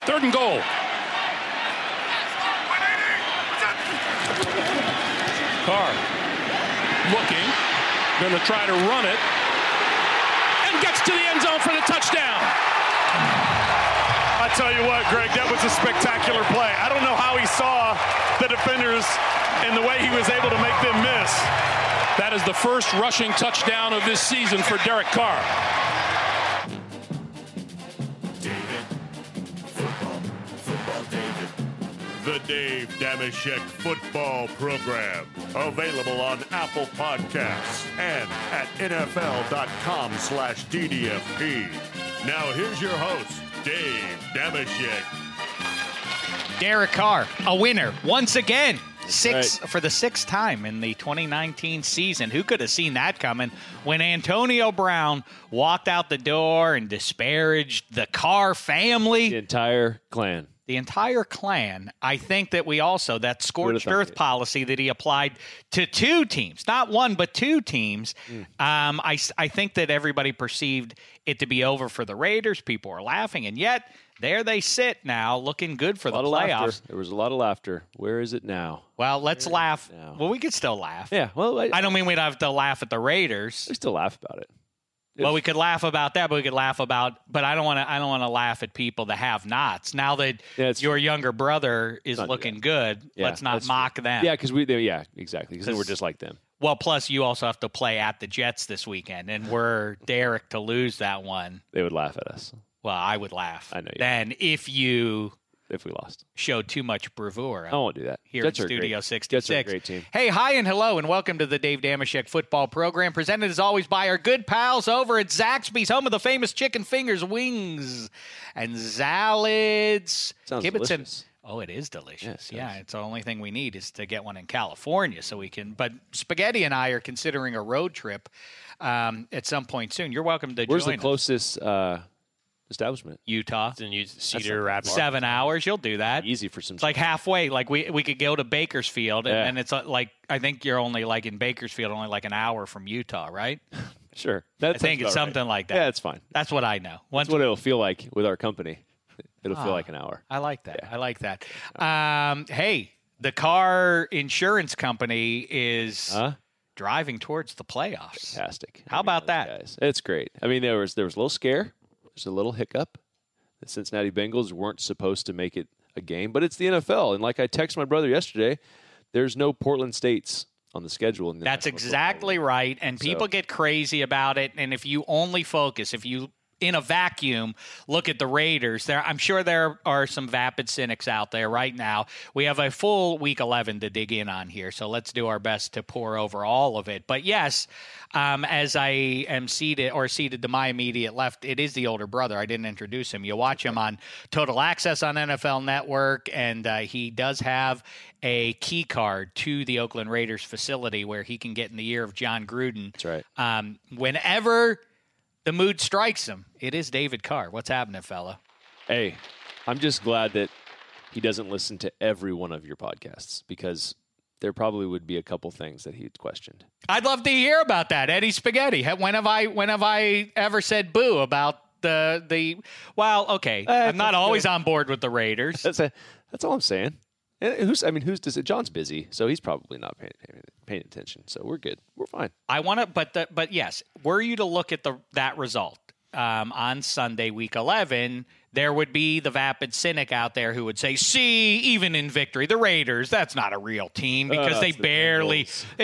3rd and goal. Carr looking, going to try to run it, and gets to the end zone for the touchdown. I tell you what, Greg, that was a spectacular play. I don't know how he saw the defenders and the way he was able to make them miss. That is the first rushing touchdown of this season for Derek Carr. The Dave Dameshek Football Program. Available on Apple Podcasts and at NFL.com/DDFP. Now here's your host, Dave Dameshek. Derek Carr, a winner once again. Right. For the 6th time in the 2019 season. Who could have seen that coming when Antonio Brown walked out the door and disparaged the Carr family? The entire clan. The entire clan. I think that we also, that scorched earth policy that he applied to 2 teams, not 1, but 2 teams. I think that everybody perceived it to be over for the Raiders. People were laughing, and yet there they sit now, looking good for the playoffs. There was a lot of laughter. Where is it now? Well, let's laugh. Well, we could still laugh. Yeah. Well, I don't mean we'd have to laugh at the Raiders. We still laugh about it. Well, we could laugh about that, but we could laugh about. But I don't want to laugh at people that have nots. Now that your younger brother is looking good, let's not mock them. Yeah, because exactly. Because we're just like them. Well, plus you also have to play at the Jets this weekend, and we're Derek to lose that one. They would laugh at us. Well, I would laugh. I know you then would. If we lost, showed too much bravura. I won't do that. Here Jets in Studio 66. Jets are a great team. Hey, hi and hello, and welcome to the Dave Dameshek Football Program, presented as always by our good pals over at Zaxby's, home of the famous chicken fingers, wings, and salads. Sounds delicious. Oh, it is delicious. Yeah, it's the only thing we need is to get one in California so we can. But Spaghetti and I are considering a road trip at some point soon. You're welcome to join us. Where's the closest establishment? Utah. Then you Cedar Rapids. 7 hours. You'll do that. Easy for some. It's like halfway. Like we could go to Bakersfield, and it's like I think you're only like in Bakersfield, only like an hour from Utah, right? Sure. I think it's something like that. Yeah, it's fine. That's what I know. That's what it'll feel like with our company. It'll feel like an hour. I like that. Yeah. I like that. Hey, the car insurance company is driving towards the playoffs. Fantastic. How about that? Guys. It's great. I mean, there was a little scare. There's a little hiccup. The Cincinnati Bengals weren't supposed to make it a game, but it's the NFL. And like I texted my brother yesterday, there's no Portland States on the schedule. That's exactly right. And people get crazy about it. And if you only focus, if you in a vacuum, look at the Raiders. I'm sure there are some vapid cynics out there right now. We have a full Week 11 to dig in on here, so let's do our best to pour over all of it. But yes, as I am seated to my immediate left, it is the older brother. I didn't introduce him. You watch him on Total Access on NFL Network, and he does have a key card to the Oakland Raiders facility where he can get in the ear of John Gruden. That's right. Whenever the mood strikes him. It is David Carr. What's happening, fella? Hey, I'm just glad that he doesn't listen to every one of your podcasts because there probably would be a couple things that he'd questioned. I'd love to hear about that, Eddie Spaghetti. When have I ever said boo about the? Well, okay, I'm not always on board with the Raiders. That's all I'm saying. And John's busy, so he's probably not paying attention. So we're good. We're fine. I want to, but yes, were you to look at that result on Sunday, Week 11, there would be the vapid cynic out there who would say, "See, even in victory, the Raiders, that's not a real team because they barely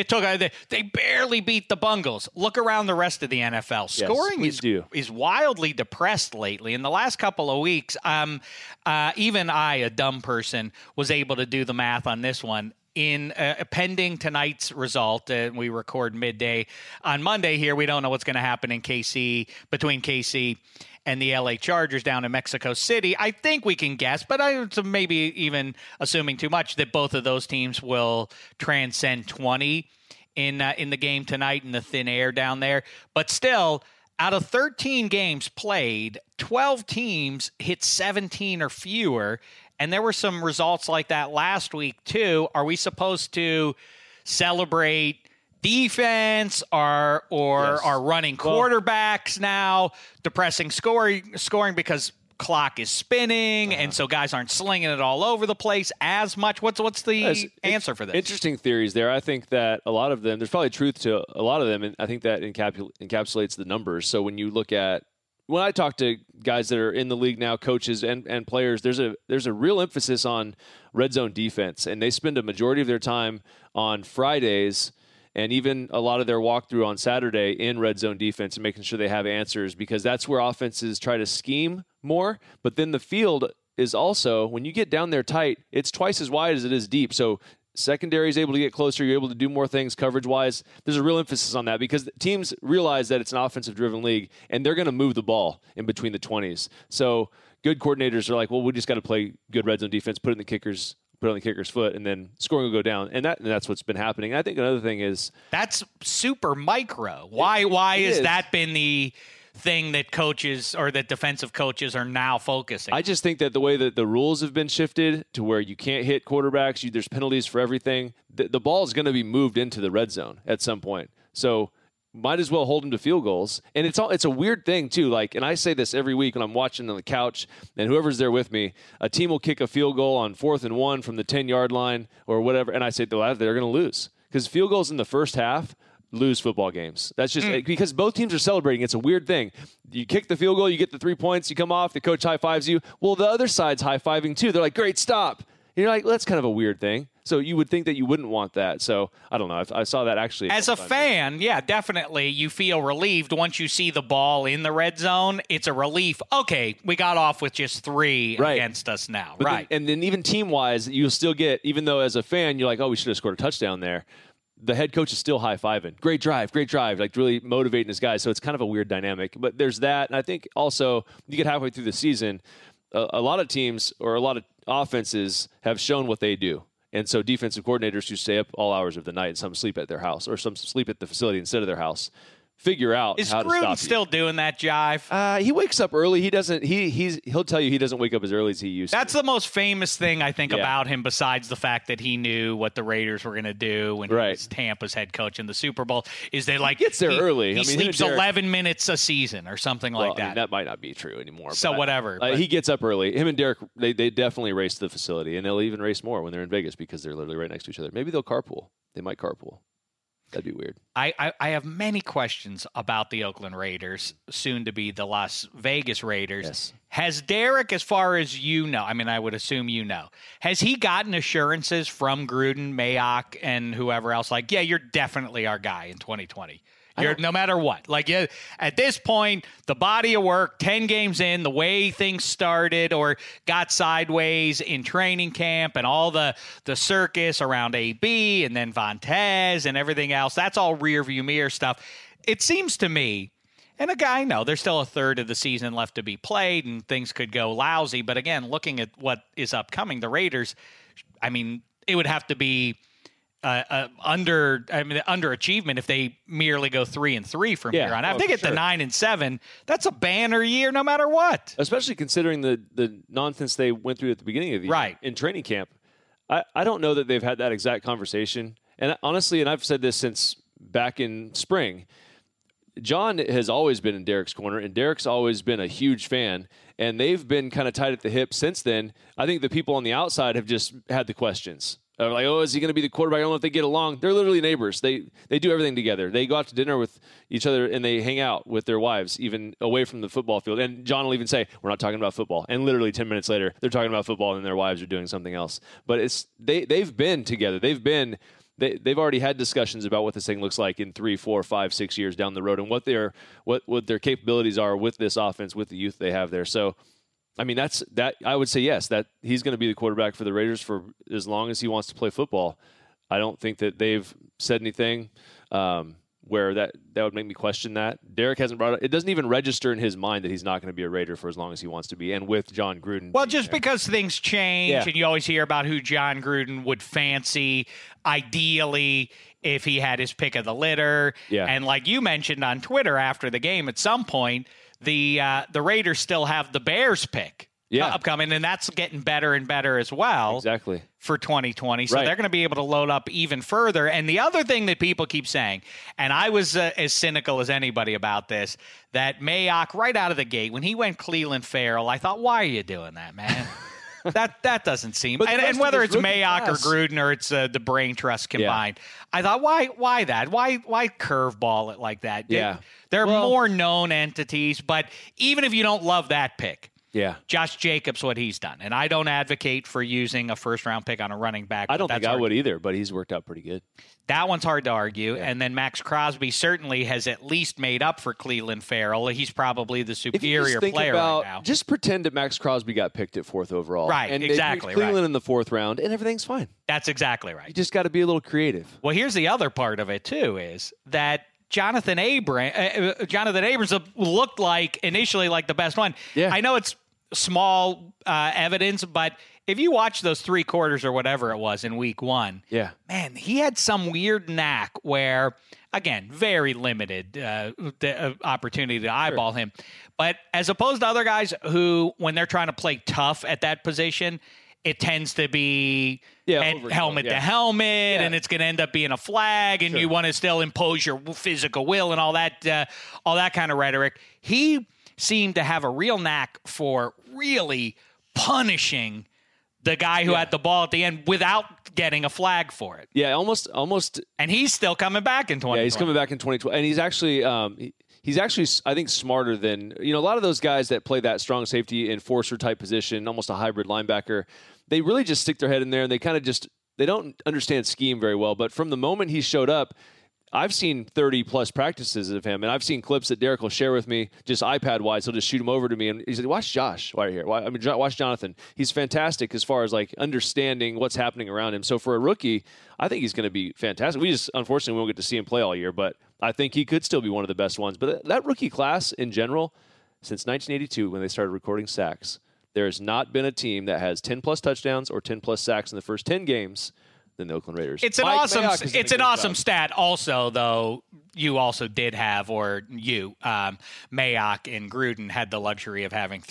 beat the Bungles." Look around the rest of the NFL. Scoring is wildly depressed lately. In the last couple of weeks, even I, a dumb person, was able to do the math on this one. In pending tonight's result, we record midday on Monday here. We don't know what's going to happen in between KC and the LA Chargers down in Mexico City. I think we can guess, but maybe even assuming too much, that both of those teams will transcend 20 in the game tonight in the thin air down there. But still, out of 13 games played, 12 teams hit 17 or fewer. And there were some results like that last week, too. Are we supposed to celebrate defense or our running quarterbacks now, depressing scoring? Because clock is spinning, and so guys aren't slinging it all over the place as much? What's the answer for this? Interesting theories there. I think that a lot of them, there's probably truth to a lot of them, and I think that encapsulates the numbers. So when you look at, when I talk to guys that are in the league now, coaches and players, there's a real emphasis on red zone defense, and they spend a majority of their time on Fridays and even a lot of their walkthrough on Saturday in red zone defense and making sure they have answers, because that's where offenses try to scheme more. But then the field is also, when you get down there tight, it's twice as wide as it is deep. So secondary is able to get closer. You're able to do more things coverage-wise. There's a real emphasis on that because teams realize that it's an offensive-driven league, and they're going to move the ball in between the 20s. So good coordinators are like, well, we just got to play good red zone defense, put on the kicker's foot, and then scoring will go down. And that's what's been happening. And I think another thing is, that's super micro. Why has that been the thing that coaches or that defensive coaches are now focusing? I just think that the way that the rules have been shifted to where you can't hit quarterbacks, there's penalties for everything. The ball is going to be moved into the red zone at some point. So might as well hold them to field goals. And it's a weird thing too. Like, and I say this every week when I'm watching on the couch, and whoever's there with me, a team will kick a field goal on 4th and 1 from the 10-yard line or whatever, and I say they're going to lose because field goals in the first half lose football games. That's just because both teams are celebrating. It's a weird thing. You kick the field goal, you get the 3 points, you come off, the coach high fives you. Well, the other side's high fiving too. They're like, great stop. And you're like, well, that's kind of a weird thing. So you would think that you wouldn't want that. So I don't know. I saw that actually. As a fan, yeah, definitely. You feel relieved once you see the ball in the red zone. It's a relief. Okay, we got off with just 3 against us now. But right. And then even team-wise, you'll still get, even though as a fan, you're like, oh, we should have scored a touchdown there. The head coach is still high-fiving. Great drive, like really motivating his guys. So it's kind of a weird dynamic. But there's that. And I think also you get halfway through the season, a lot of teams or a lot of offenses have shown what they do. And so defensive coordinators who stay up all hours of the night and some sleep at their house or some sleep at the facility instead of their house figure out how to stop you. Is Gruden still doing that jive? He wakes up early. He doesn't. He'll tell you he doesn't wake up as early as he used to. That's the most famous thing I think about him, besides the fact that he knew what the Raiders were going to do when he was Tampa's head coach in the Super Bowl. Is they like he gets there early. He sleeps 11 minutes a season or something like that. I mean, that might not be true anymore. So whatever. He gets up early. Him and Derek, they definitely race to the facility, and they'll even race more when they're in Vegas because they're literally right next to each other. Maybe they'll carpool. They might carpool. That'd be weird. I have many questions about the Oakland Raiders, soon to be the Las Vegas Raiders. Yes. Has Derek, as far as you know, I mean, I would assume you know, has he gotten assurances from Gruden, Mayock, and whoever else, like, yeah, you're definitely our guy in 2020? No matter what. Like, yeah, at this point, the body of work, 10 games in, the way things started or got sideways in training camp and all the circus around AB and then Vontaze and everything else, that's all rearview mirror stuff. It seems to me, and I know there's still a third of the season left to be played and things could go lousy, but again, looking at what is upcoming, the Raiders, I mean, it would have to be underachievement if they merely go 3-3 from here on. If they get to 9-7, that's a banner year no matter what. Especially considering the nonsense they went through at the beginning of the year in training camp. I don't know that they've had that exact conversation. And honestly, and I've said this since back in spring, John has always been in Derek's corner, and Derek's always been a huge fan, and they've been kind of tied at the hip since then. I think the people on the outside have just had the questions. They're like, oh, is he going to be the quarterback? I don't know if they get along. They're literally neighbors. They do everything together. They go out to dinner with each other, and they hang out with their wives, even away from the football field. And John will even say, we're not talking about football. And literally 10 minutes later, they're talking about football, and their wives are doing something else. But they've been together. They've already had discussions about what this thing looks like in 3, 4, 5, 6 years down the road, and what their capabilities are with this offense, with the youth they have there. So, I mean, that I would say yes, that he's going to be the quarterback for the Raiders for as long as he wants to play football. I don't think that they've said anything where that would make me question that. Derek hasn't brought it. It doesn't even register in his mind that he's not going to be a Raider for as long as he wants to be, and with John Gruden. Well, just because things change, and you always hear about who John Gruden would fancy, ideally, if he had his pick of the litter. Yeah. And like you mentioned on Twitter after the game, at some point, the Raiders still have the Bears pick upcoming, and that's getting better and better as well. Exactly. For 2020. So they're going to be able to load up even further. And the other thing that people keep saying, and I was as cynical as anybody about this, that Mayock right out of the gate, when he went Clelin Ferrell, I thought, why are you doing that, man? that doesn't seem. And whether it's Mayock or Gruden or it's the brain trust combined, I thought, why that? Why curveball it like that? Yeah. There are more known entities, but even if you don't love that pick, Josh Jacobs, what he's done. And I don't advocate for using a first-round pick on a running back. I don't think I would either, but he's worked out pretty good. That one's hard to argue. Yeah. And then Max Crosby certainly has at least made up for Clelin Ferrell. He's probably the superior player right now. Just pretend that Max Crosby got picked at 4th overall. Right, and exactly. Cleveland in the 4th round, and everything's fine. That's exactly right. You just got to be a little creative. Well, here's the other part of it, too, is that Jonathan Abrams looked like initially like the best one. Yeah. I know it's small evidence, but if you watch those 3 quarters or whatever it was in week 1, man, he had some weird knack where, again, very limited opportunity to eyeball him. But as opposed to other guys who, when they're trying to play tough at that position, it tends to be helmet to helmet, and it's going to end up being a flag, and you want to still impose your physical will and all that kind of rhetoric. He seemed to have a real knack for really punishing the guy who had the ball at the end without getting a flag for it. Yeah, almost. And he's still coming back in 2020. Yeah, he's coming back in 2012, and he's actually, I think, smarter than a lot of those guys that play that strong safety enforcer type position, almost a hybrid linebacker. They really just stick their head in there, and they kind of they don't understand scheme very well. But from the moment he showed up, I've seen 30-plus practices of him, and I've seen clips that Derek will share with me, just iPad-wise. He'll just shoot him over to me, and he said, watch Josh right here. Watch Jonathan. He's fantastic as far as, understanding what's happening around him. So for a rookie, I think he's going to be fantastic. Unfortunately, we won't get to see him play all year, but I think he could still be one of the best ones. But that rookie class in general, since 1982 when they started recording sacks, there has not been a team that has 10-plus touchdowns or 10-plus sacks in the first 10 games than the Oakland Raiders. It's an awesome stat. Also, though, you also did have, Mayock and Gruden had the luxury of having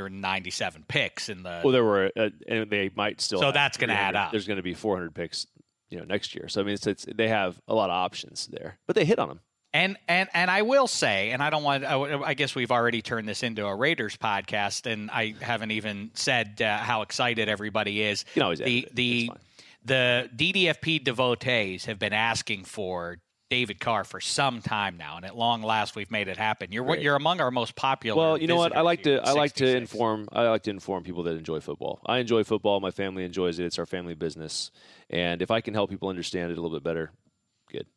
397 picks in the. Well, there were, and they might still. So that's going to add up. There's going to be 400 picks, next year. So I mean, they have a lot of options there, but they hit on them. And I will say, and I guess we've already turned this into a Raiders podcast, and I haven't even said how excited everybody is. You can always edit it. The DDFP devotees have been asking for David Carr for some time now, and at long last, we've made it happen. You're among our most popular. Well, you know what? I like to inform people that enjoy football. I enjoy football. My family enjoys it. It's our family business, and if I can help people understand it a little bit better, good.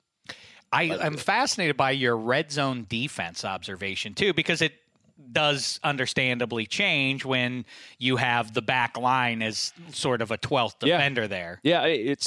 I'm fascinated by your red zone defense observation too, because it does understandably change when you have the back line as sort of a 12th defender there. Yeah,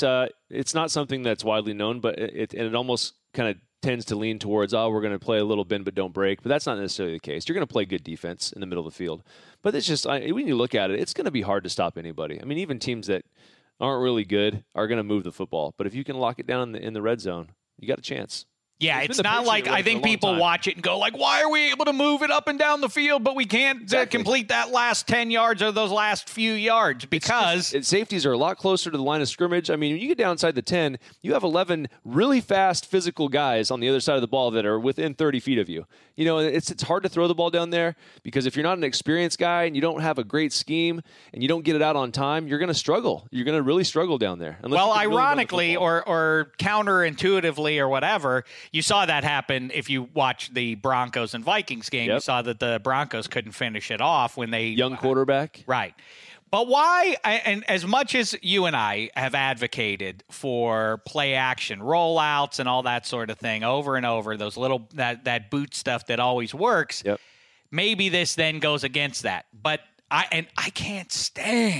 it's not something that's widely known, but it almost kind of tends to lean towards, we're going to play a little bend but don't break. But that's not necessarily the case. You're going to play good defense in the middle of the field. But it's just, when you look at it, it's going to be hard to stop anybody. I mean, even teams that aren't really good are going to move the football. But if you can lock it down in the red zone, you got a chance. Yeah, it's not like I think people watch it and go like, why are we able to move it up and down the field, but we can't complete that last 10 yards or those last few yards? Because safeties are a lot closer to the line of scrimmage. I mean, when you get down inside the 10, you have 11 really fast physical guys on the other side of the ball that are within 30 feet of you. It's hard to throw the ball down there because if you're not an experienced guy and you don't have a great scheme and you don't get it out on time, you're going to struggle. You're going to really struggle down there. Well, ironically or counterintuitively or whatever, you saw that happen if you watch the Broncos and Vikings game. Yep. You saw that the Broncos couldn't finish it off when they young quarterback. Right. But why, and as much as you and I have advocated for play action rollouts and all that sort of thing over and over, those little that boot stuff that always works, maybe this then goes against that. But I can't stand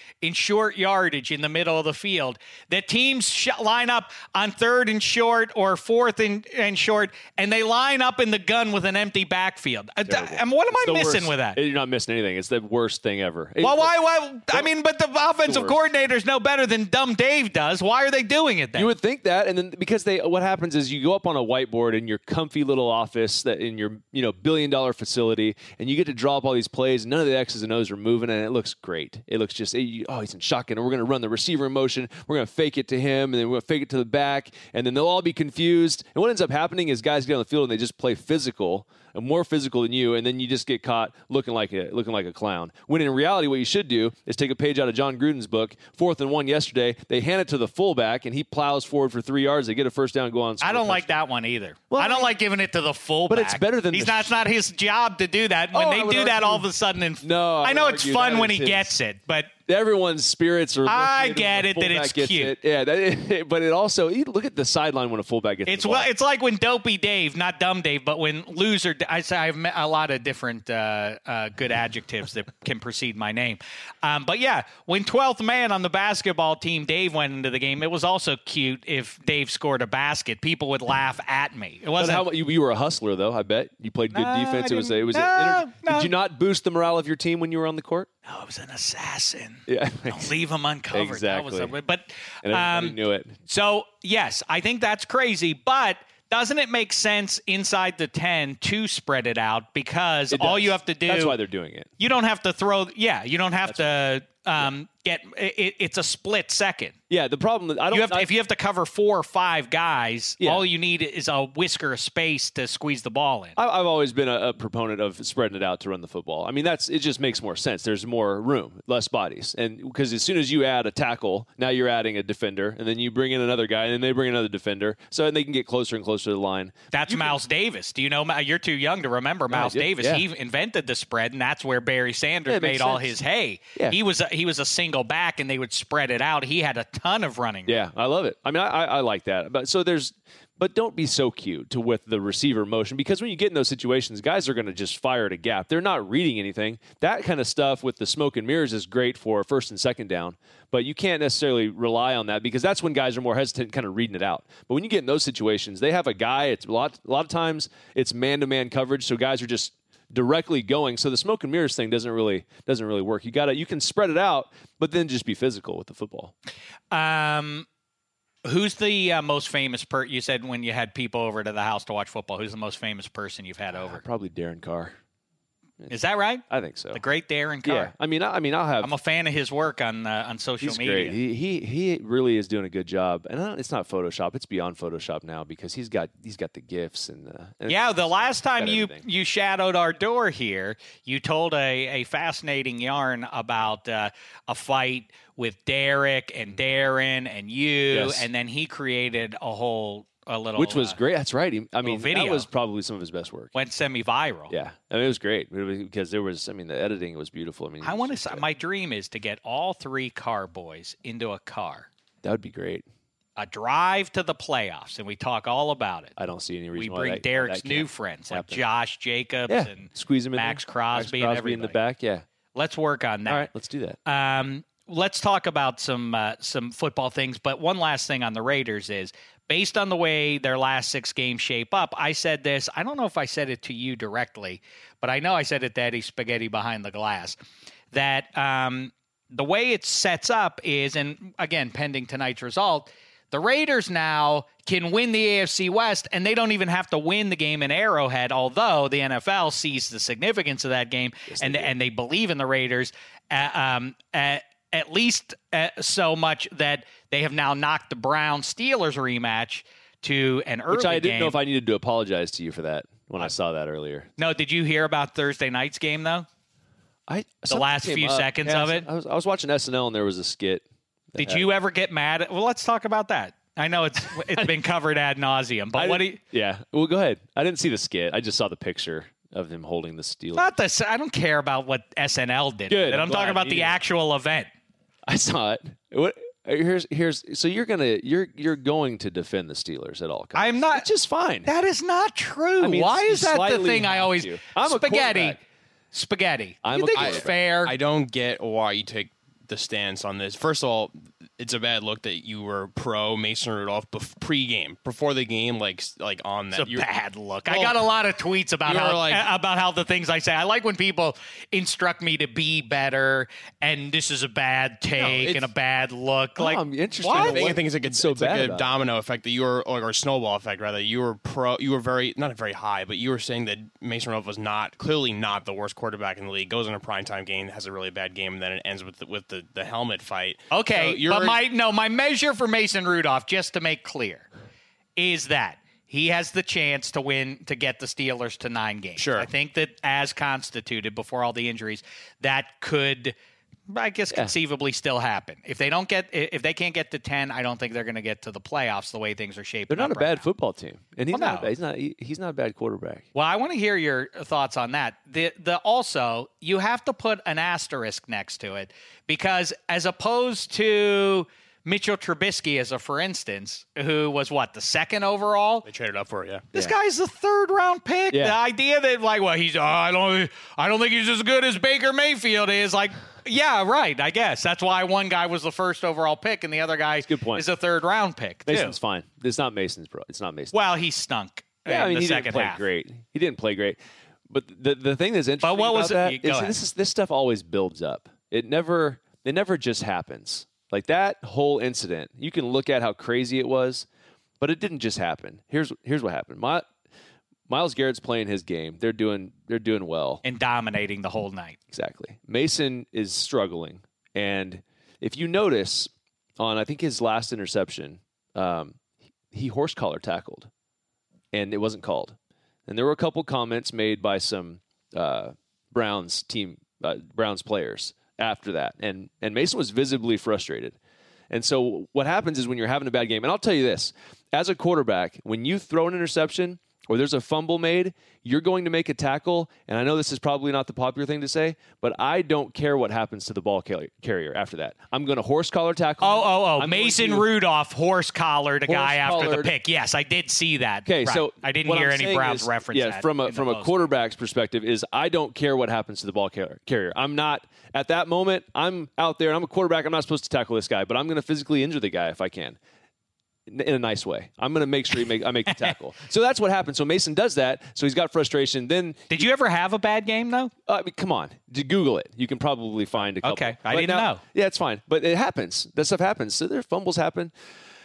in short yardage in the middle of the field. The teams line up on 3rd and short or 4th and short, and they line up in the gun with an empty backfield. What am I missing with that? You're not missing anything. It's the worst thing ever. Well, why? I mean, but the offensive coordinators know better than dumb Dave does. Why are they doing it then? You would think that, and then because what happens is you go up on a whiteboard in your comfy little office that in your $billion facility, and you get to draw up all these plays. And none of the X's and O's are moving, and it looks great. It looks just he's in shotgun, and we're going to run the receiver in motion. We're going to fake it to him, and then we're going to fake it to the back, and then they'll all be confused. And what ends up happening is guys get on the field and they just play physical, and more physical than you, and then you just get caught looking like a clown. When in reality, what you should do is take a page out of John Gruden's book. 4th and 1 yesterday, they hand it to the fullback, and he plows forward for 3 yards. They get a first down and go on. I don't like that one either. Well, I don't like giving it to the fullback. But it's better than it's not his job to do that. When they do that, all of a sudden, I know it's fun when he gets it, but. Everyone's spirits are. I get it that it's cute. But it also look at the sideline when a fullback gets. It's like when Dopey Dave, not Dumb Dave, but when Loser. I have a lot of different good adjectives that can precede my name. But yeah, when 12th man on the basketball team, Dave went into the game. It was also cute if Dave scored a basket. People would laugh at me. It wasn't. You were a hustler though. I bet you played good defense. Did you not boost the morale of your team when you were on the court? No, I was an assassin. Yeah. Don't leave him uncovered. Exactly. And everybody knew it. So, yes, I think that's crazy, but doesn't it make sense inside the 10 to spread it out? Because all you have to do... That's why they're doing it. You don't have to throw... Yeah, you don't have to get... It's a split second. Yeah, the problem... If you have to cover 4 or 5 guys, all you need is a whisker of space to squeeze the ball in. I've always been a proponent of spreading it out to run the football. I mean, it just makes more sense. There's more room, less bodies. And because as soon as you add a tackle, now you're adding a defender, and then you bring in another guy, and then they bring another defender, so they can get closer and closer to the line. That's Miles Davis. Do you know? You're too young to remember Miles Davis. Yeah. He invented the spread, and that's where Barry Sanders made all his hay. Yeah. He was a single back, and they would spread it out. He had a ton of running. Yeah, I love it. I mean, I like that. But don't be so cute with the receiver motion, because when you get in those situations, guys are going to just fire at a gap. They're not reading anything. That kind of stuff with the smoke and mirrors is great for 1st and 2nd down, but you can't necessarily rely on that because that's when guys are more hesitant kind of reading it out. But when you get in those situations, they have a guy. It's a lot of times it's man-to-man coverage, so guys are just directly going. So the smoke and mirrors thing doesn't really work. You can spread it out, but then just be physical with the football. Who's the most famous you said when you had people over to the house to watch football, who's the most famous person you've had over? Probably Darren Carr. Is that right? I think so. The great Darren Carr. Yeah. I mean, I'll have. I'm a fan of his work on social media. He's great. He really is doing a good job, and it's not Photoshop. It's beyond Photoshop now because he's got the gifs and the last time you shadowed our door here, you told a fascinating yarn about a fight with Derek and Darren and you, and then he created a little, which was great. That's right. Video. That was probably some of his best work. Went semi-viral. Yeah, it was great because the editing was beautiful. I want to say my dream is to get all 3 Carboys into a car. That would be great. A drive to the playoffs, and we talk all about it. I don't see any reason why we bring Derek's new friends like Josh Jacobs and squeeze him in Max Crosby and everybody in the back. Yeah, let's work on that. All right, let's do that. Let's talk about some football things. But one last thing on the Raiders is, based on the way their last 6 games shape up, I said this. I don't know if I said it to you directly, but I know I said it to Eddie Spaghetti behind the glass, that the way it sets up is, and again, pending tonight's result, the Raiders now can win the AFC West, and they don't even have to win the game in Arrowhead, although the NFL sees the significance of that game, and they believe in the Raiders at least so much that they have now knocked the Browns-Steelers rematch to an early game. Which I didn't know if I needed to apologize to you for that when I saw that earlier. No, did you hear about Thursday night's game, though? The last few seconds of it? I was watching SNL, and there was a skit. Did you ever get mad? Well, let's talk about that. I know it's been covered ad nauseum, but Yeah, well, go ahead. I didn't see the skit. I just saw the picture of him holding the Steelers. I don't care about what SNL did. Good. I'm talking about the actual event. I saw it. What? Here's. So you're going to defend the Steelers at all costs. I'm not. It's just fine. That is not true. Why is that the thing I always? I'm Spaghetti. You think it's fair? I don't get why you take the stance on this. First of all, it's a bad look that you were pro Mason Rudolph pre-game, before the game, like on that. It's a bad look. Well, I got a lot of tweets about how the things I say. I like when people instruct me to be better, and this is a bad take and a bad look. Like, I'm interested. I think it's like a domino effect that you were, or a snowball effect rather. You were not very high, but you were saying that Mason Rudolph was clearly not the worst quarterback in the league. Goes in a primetime game, has a really bad game, and then it ends with the helmet fight. Okay, so but my measure for Mason Rudolph, just to make clear, is that he has the chance to get the Steelers to 9 games. Sure. I think that as constituted before all the injuries, that could, I guess, conceivably still happen. If they can't get to 10, I don't think they're going to get to the playoffs the way things are shaping up. They're not a bad now. Football team, and he's not a bad quarterback. Well, I want to hear your thoughts on that. Also, you have to put an asterisk next to it, because as opposed to Mitchell Trubisky, for instance, who was the 2nd overall? They traded up for it, yeah. This guy's the 3rd round pick. Yeah. The idea that I don't think he's as good as Baker Mayfield is, yeah, right. I guess that's why one guy was the 1st overall pick and the other guy is a 3rd round pick. Mason's fine. It's not Mason's, bro. It's not Mason. Well, he stunk. Yeah, he didn't play great. He didn't play great. But the thing that's interesting about that is this stuff always builds up. It never just happens. Like that whole incident, you can look at how crazy it was, but it didn't just happen. Here's what happened. Myles Garrett's playing his game. They're doing well and dominating the whole night. Exactly. Mason is struggling, and if you notice on I think his last interception, he horse collar tackled, and it wasn't called. And there were a couple comments made by some Browns players after that, and Mason was visibly frustrated. And so what happens is when you're having a bad game, and I'll tell you this, as a quarterback, when you throw an interception or there's a fumble made, you're going to make a tackle, and I know this is probably not the popular thing to say, but I don't care what happens to the ball carrier after that. I'm going to horse collar tackle. Mason Rudolph horse collared a guy after the pick. Yes, I did see that. Okay, right. So I didn't hear any Browns reference that. From a quarterback's perspective is I don't care what happens to the ball carrier. I'm not, at that moment, I'm out there, and I'm a quarterback, I'm not supposed to tackle this guy, but I'm going to physically injure the guy if I can. In a nice way. I'm going to make sure I make the tackle. So that's what happened. So Mason does that. So he's got frustration. Then did you ever have a bad game, though? Come on. Google it. You can probably find a couple. Okay. I didn't know. Yeah, it's fine. But it happens. That stuff happens. So their fumbles happen.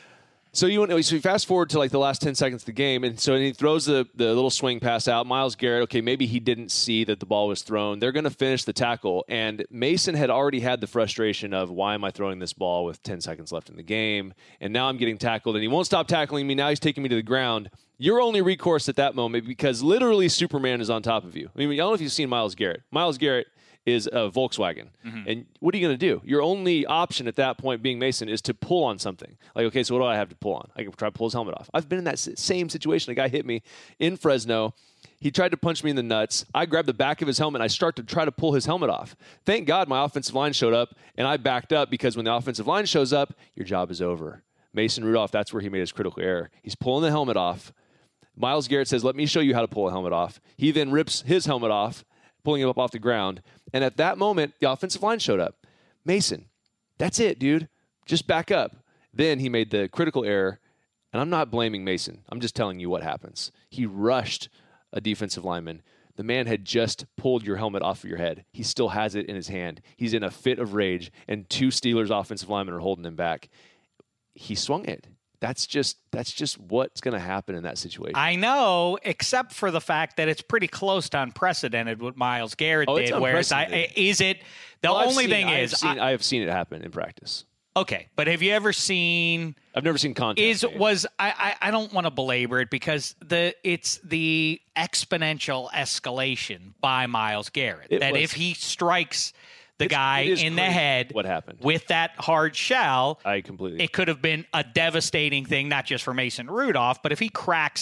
So you fast forward to the last 10 seconds of the game, and he throws the little swing pass out. Myles Garrett, okay, maybe he didn't see that the ball was thrown. They're going to finish the tackle, and Mason had already had the frustration of, why am I throwing this ball with 10 seconds left in the game? And now I'm getting tackled, and he won't stop tackling me. Now he's taking me to the ground. Your only recourse at that moment, because literally Superman is on top of you. I don't know if you've seen Myles Garrett. Myles Garrett is a Volkswagen. Mm-hmm. And what are you going to do? Your only option at that point, being Mason, is to pull on something. Okay, so what do I have to pull on? I can try to pull his helmet off. I've been in that same situation. A guy hit me in Fresno. He tried to punch me in the nuts. I grabbed the back of his helmet, and I start to try to pull his helmet off. Thank God my offensive line showed up, and I backed up, because when the offensive line shows up, your job is over. Mason Rudolph, that's where he made his critical error. He's pulling the helmet off. Myles Garrett says, let me show you how to pull a helmet off. He then rips his helmet off, pulling him up off the ground. And at that moment, the offensive line showed up. Mason, that's it, dude. Just back up. Then he made the critical error, and I'm not blaming Mason. I'm just telling you what happens. He rushed a defensive lineman. The man had just pulled your helmet off of your head. He still has it in his hand. He's in a fit of rage, and 2 Steelers offensive linemen are holding him back. He swung it. That's just what's going to happen in that situation. I know, except for the fact that it's pretty close to unprecedented what Myles Garrett did. Whereas is it the only thing is I have seen it happen in practice. Okay, but have you ever seen? I've never seen contact. I don't want to belabor it, because it's the exponential escalation by Myles Garrett if he strikes the guy in the head, what happened with that hard shell, it could have been a devastating thing, not just for Mason Rudolph, but if he cracks,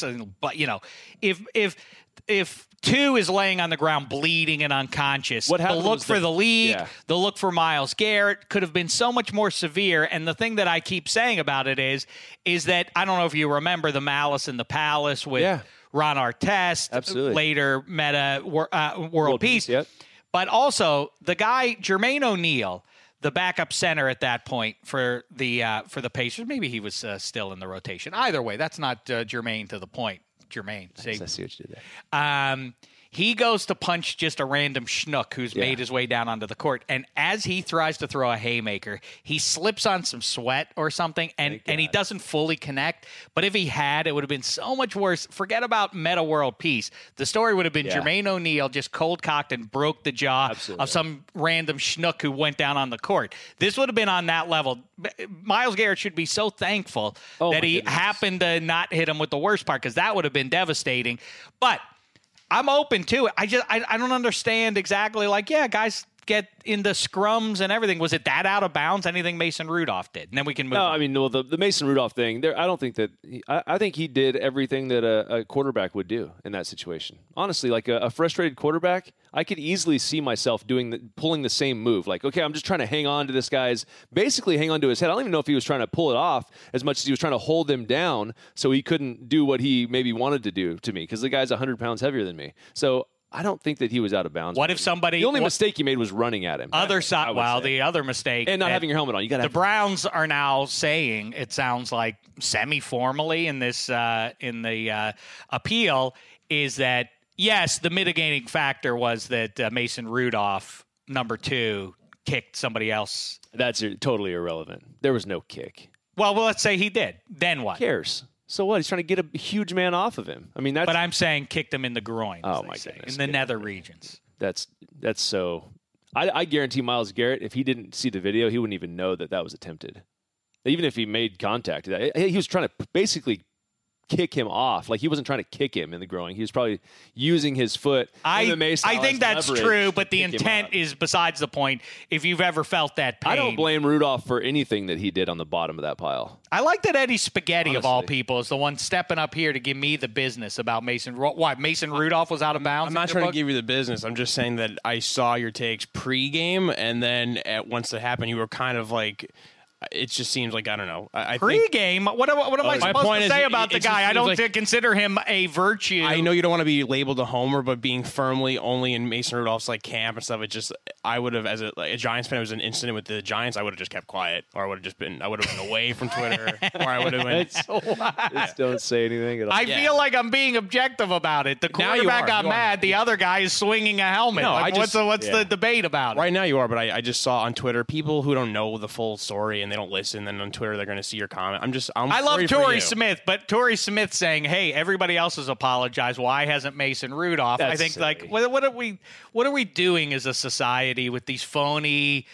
if 2 is laying on the ground bleeding and unconscious, the look for the league, the look for Myles Garrett could have been so much more severe. And the thing that I keep saying about it is that, I don't know if you remember the Malice in the Palace with Ron Artest, absolutely, later Meta World Peace. Yep. But also, the guy, Jermaine O'Neal, the backup center at that point for the Pacers. Maybe he was still in the rotation. Either way, that's not germane to the point. Jermaine. I see what you did there. He goes to punch just a random schnook who's made his way down onto the court. And as he tries to throw a haymaker, he slips on some sweat or something, and he doesn't fully connect. But if he had, it would have been so much worse. Forget about Meta World Peace. The story would have been Jermaine O'Neal just cold-cocked and broke the jaw of some random schnook who went down on the court. This would have been on that level. Myles Garrett should be so thankful that he happened to not hit him with the worst part, because that would have been devastating. But I'm open to it. I don't understand exactly. Guys get in the scrums and everything. Was it that out of bounds? Anything Mason Rudolph did? And then we can move on. I mean, the Mason Rudolph thing, I don't think that I think he did everything that a quarterback would do in that situation. Honestly, like a frustrated quarterback, I could easily see myself pulling the same move. Like, okay, I'm just trying to hang on to this guy's, basically hang on to his head. I don't even know if he was trying to pull it off as much as he was trying to hold him down so he couldn't do what he maybe wanted to do to me, because the guy's 100 pounds heavier than me. So I don't think that he was out of bounds. What if somebody? The only mistake he made was running at him. The other mistake, and not having your helmet on. You got the Browns are now saying, it sounds like semi-formally in this in the appeal, is that yes, the mitigating factor was that Mason Rudolph, number 2, kicked somebody else. That's totally irrelevant. There was no kick. Well, let's say he did. Then what? Who cares? So what? He's trying to get a huge man off of him. I mean, that's. But I'm saying kicked him in the groin. Oh my goodness! In the nether regions. That's so. I guarantee Myles Garrett, if he didn't see the video, he wouldn't even know that was attempted. Even if he made contact, he was trying to basically kick him off. Like, he wasn't trying to kick him in the groin. He was probably using his foot. I think that's true, but the intent is besides the point. If you've ever felt that pain. I don't blame Rudolph for anything that he did on the bottom of that pile. I like that Eddie Spaghetti, honestly, of all people, is the one stepping up here to give me the business about Mason. Why? Mason Rudolph was out of bounds? I'm not trying to give you the business. I'm just saying that I saw your takes pre-game, and then once it happened, you were kind of like, it just seems like, I don't know. Pre-game? What am I supposed to say about the guy? I don't consider him a virtue. I know you don't want to be labeled a homer, but being firmly only in Mason Rudolph's camp and stuff, it just, I would have, as a Giants fan, it was an incident with the Giants, I would have just kept quiet, or I would have been away from Twitter, or I would have been. Just don't say anything at all. I feel like I'm being objective about it. The quarterback got mad. The other guy is swinging a helmet. No, what's the debate about it? Right now you are, but I just saw on Twitter people who don't know the full story and they don't listen, then on Twitter they're going to see your comment. I love Torrey Smith, but Torrey Smith saying, "Hey, everybody else has apologized. Why hasn't Mason Rudolph?" I think silly. What are we doing as a society with these phony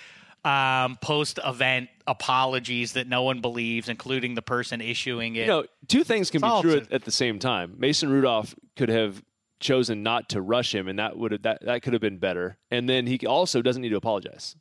post-event apologies that no one believes, including the person issuing it? Two things can be true at the same time. Mason Rudolph could have chosen not to rush him, and that could have been better. And then he also doesn't need to apologize.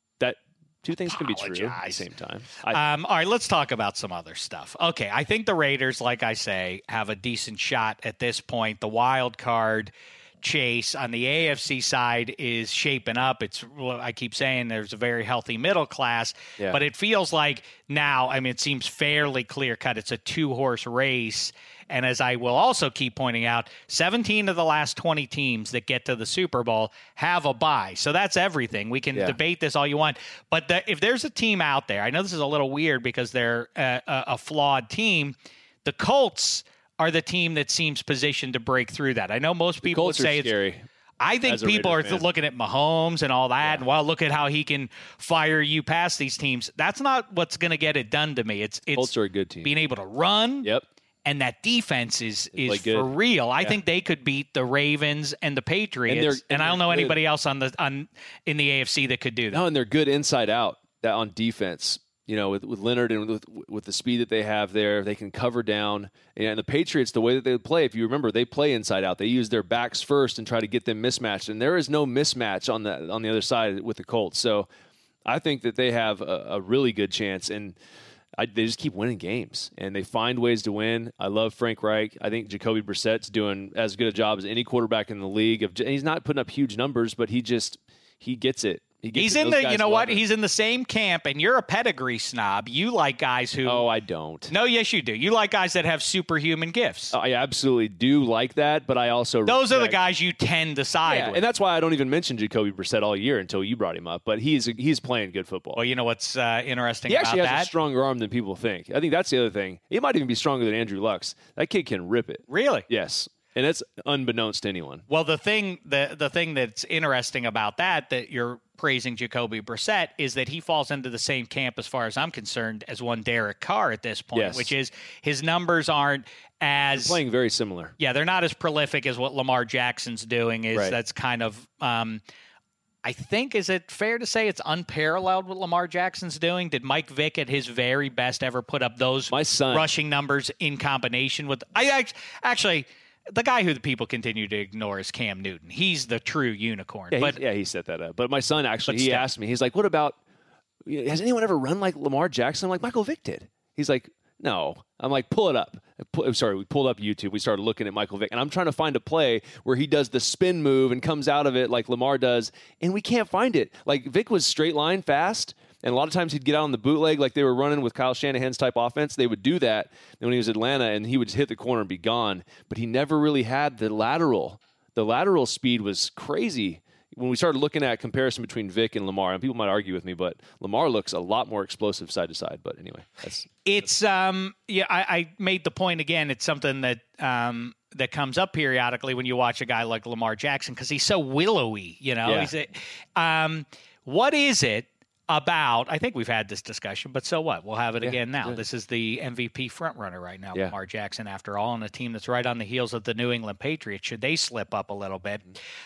Two things can be true at the same time. All right, let's talk about some other stuff. Okay, I think the Raiders, like I say, have a decent shot at this point. The wild card chase on the AFC side is shaping up. I keep saying there's a very healthy middle class, but it feels like now, it seems fairly clear-cut. It's a 2-horse race. And as I will also keep pointing out, 17 of the last 20 teams that get to the Super Bowl have a bye. So that's everything. We can debate this all you want. But if there's a team out there, I know this is a little weird because they're a flawed team, the Colts are the team that seems positioned to break through that. I know most people would say it's scary. I think people are looking at Mahomes and all that, and look at how he can fire you past these teams. That's not what's going to get it done to me. It's Colts are a good team. Being able to run. Yep. And that defense is for real. I think they could beat the Ravens and the Patriots. And I don't know anybody else in the AFC that could do that. No, and they're good inside out on defense. With Leonard and with the speed that they have there, they can cover down. And the Patriots, the way that they play, if you remember, they play inside out. They use their backs first and try to get them mismatched. And there is no mismatch on the other side with the Colts. So I think that they have a really good chance. And they just keep winning games, and they find ways to win. I love Frank Reich. I think Jacoby Brissett's doing as good a job as any quarterback in the league. He's not putting up huge numbers, but he gets it. He's in the, you know what? He's in the same camp, and you're a pedigree snob. You like guys who. Oh, I don't. No, yes, you do. You like guys that have superhuman gifts. I absolutely do like that, but I also. Those are the guys you tend to side with. And that's why I don't even mention Jacoby Brissett all year until you brought him up. But he's playing good football. Well, you know what's interesting about that? He actually has a stronger arm than people think. I think that's the other thing. He might even be stronger than Andrew Luck's. That kid can rip it. Really? Yes. And it's unbeknownst to anyone. Well, the thing that's interesting about that you're praising Jacoby Brissett is that he falls into the same camp, as far as I'm concerned, as one Derek Carr at this point, which is his numbers aren't as they're playing very similar. Yeah, they're not as prolific as what Lamar Jackson's doing. That's kind of. I think, is it fair to say it's unparalleled what Lamar Jackson's doing? Did Mike Vick at his very best ever put up those rushing numbers in combination with? Actually. The guy who the people continue to ignore is Cam Newton. He's the true unicorn. Yeah, he set that up. But my son he asked me, he's like, what about, has anyone ever run like Lamar Jackson? I'm like, Michael Vick did. He's like, no. I'm like, pull it up. We pulled up YouTube. We started looking at Michael Vick, and I'm trying to find a play where he does the spin move and comes out of it like Lamar does, and we can't find it. Like, Vick was straight line fast, and a lot of times he'd get out on the bootleg like they were running with Kyle Shanahan's type offense. They would do that when he was at Atlanta, and he would just hit the corner and be gone. But he never really had the lateral. The lateral speed was crazy. When we started looking at comparison between Vick and Lamar, and people might argue with me, but Lamar looks a lot more explosive side to side. But anyway, I made the point again. It's something that that comes up periodically when you watch a guy like Lamar Jackson, because he's so willowy. What is it about? I think we've had this discussion, but so what? We'll have it again now. Yeah. This is the MVP frontrunner right now, Lamar Jackson, after all, and a team that's right on the heels of the New England Patriots. Should they slip up a little bit?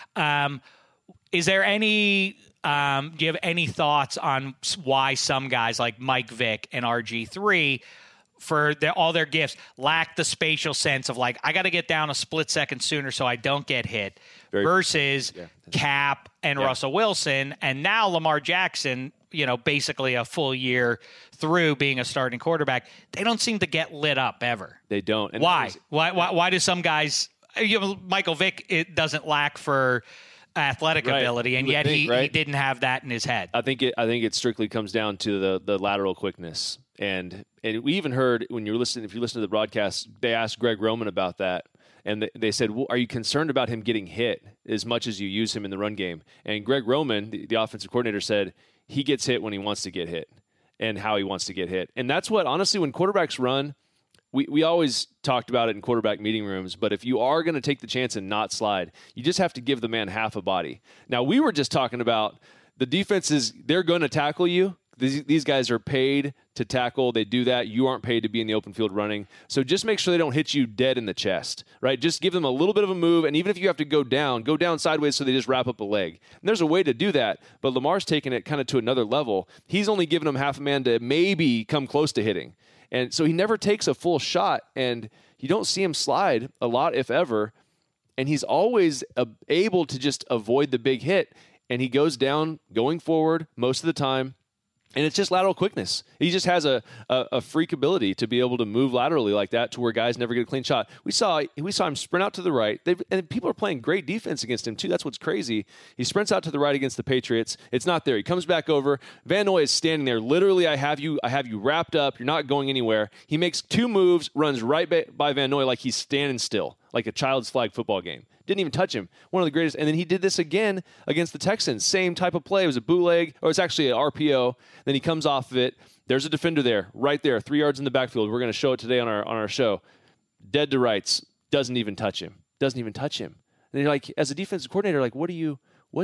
Is there any? Do you have any thoughts on why some guys like Mike Vick and RG3, for all their gifts, lack the spatial sense of like, I got to get down a split second sooner so I don't get hit, versus Cap and Russell Wilson, and now Lamar Jackson, basically a full year through being a starting quarterback, they don't seem to get lit up ever. They don't. And why? Why do some guys? Michael Vick, it doesn't lack for athletic ability, and yet he didn't have that in his head. I think it strictly comes down to the lateral quickness, and we even heard if you listen to the broadcast, they asked Greg Roman about that, and they said, well, are you concerned about him getting hit as much as you use him in the run game? And Greg Roman, the offensive coordinator, said he gets hit when he wants to get hit and how he wants to get hit, and that's what, honestly, when quarterbacks run. We always talked about it in quarterback meeting rooms, but if you are going to take the chance and not slide, you just have to give the man half a body. Now, we were just talking about the defenses, they're going to tackle you. These guys are paid to tackle. They do that. You aren't paid to be in the open field running. So just make sure they don't hit you dead in the chest, right? Just give them a little bit of a move, and even if you have to go down sideways so they just wrap up a leg. And there's a way to do that, but Lamar's taking it kind of to another level. He's only giving them half a man to maybe come close to hitting. And so he never takes a full shot, and you don't see him slide a lot, if ever. And he's always able to just avoid the big hit, and he goes down going forward most of the time. And it's just lateral quickness. He just has a freak ability to be able to move laterally like that to where guys never get a clean shot. We saw him sprint out to the right. And people are playing great defense against him, too. That's what's crazy. He sprints out to the right against the Patriots. It's not there. He comes back over. Van Noy is standing there. Literally, I have you wrapped up. You're not going anywhere. He makes two moves, runs right by Van Noy like he's standing still, like a child's flag football game. Didn't even touch him. One of the greatest. And then he did this again against the Texans. Same type of play. It was a bootleg, or it's actually an RPO. Then he comes off of it. There's a defender there, right there, 3 yards in the backfield. We're going to show it today on our show. Dead to rights. Doesn't even touch him. And you're like, as a defensive coordinator, like, what do you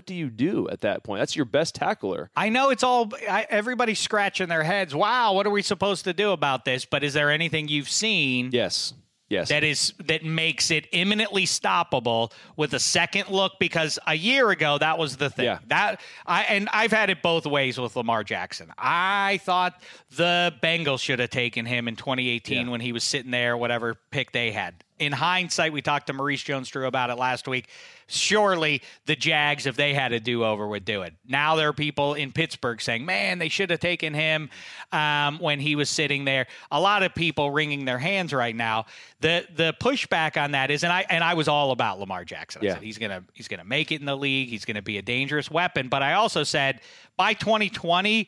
do at that point? That's your best tackler. I know everybody's scratching their heads. Wow, what are we supposed to do about this? But is there anything you've seen? Yes. That makes it imminently stoppable with a second look, because a year ago that was the thing. Yeah. I've had it both ways with Lamar Jackson. I thought the Bengals should have taken him in 2018 when he was sitting there, whatever pick they had. in hindsight, we talked to Maurice Jones-Drew about it last week. Surely the Jags, if they had a do-over, would do it. Now there are people in Pittsburgh saying, man, they should have taken him when he was sitting there. A lot of people wringing their hands right now. The pushback on that is, and I was all about Lamar Jackson. I said he's gonna make it in the league. He's gonna be a dangerous weapon. But I also said by 2020,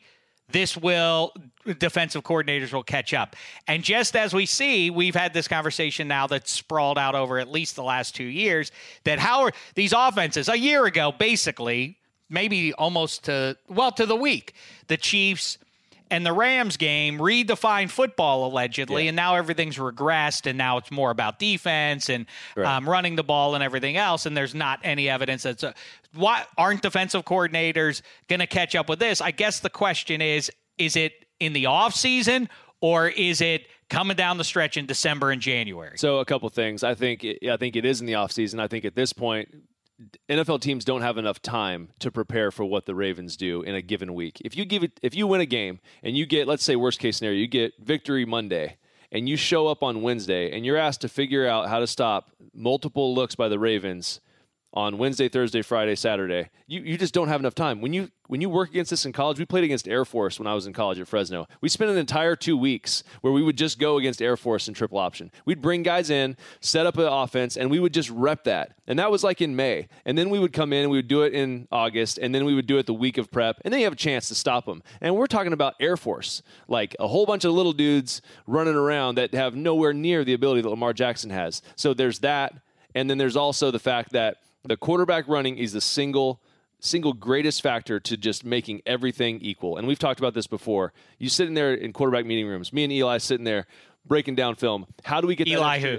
defensive coordinators will catch up. And just as we see, we've had this conversation now that's sprawled out over at least the last 2 years, that how are these offenses a year ago, basically, maybe almost to the week, the Chiefs and the Rams game redefined football allegedly, and now everything's regressed, and now it's more about defense and running the ball and everything else, and there's not any evidence that's why aren't defensive coordinators going to catch up with this? I guess the question is it in the offseason or is it coming down the stretch in December and January? So a couple things. I think it is in the offseason. I think at this point, NFL teams don't have enough time to prepare for what the Ravens do in a given week. If you win a game and you get, let's say worst case scenario, you get victory Monday and you show up on Wednesday and you're asked to figure out how to stop multiple looks by the Ravens on Wednesday, Thursday, Friday, Saturday, you just don't have enough time. When you work against this in college, we played against Air Force when I was in college at Fresno. We spent an entire 2 weeks where we would just go against Air Force and triple option. We'd bring guys in, set up an offense, and we would just rep that. And that was like in May. And then we would come in and we would do it in August, and then we would do it the week of prep, and then you have a chance to stop them. And we're talking about Air Force, like a whole bunch of little dudes running around that have nowhere near the ability that Lamar Jackson has. So there's that, and then there's also the fact that the quarterback running is the single greatest factor to just making everything equal. And we've talked about this before. You sitting there in quarterback meeting rooms, me and Eli sitting there breaking down film. How do we get Eli that? Who?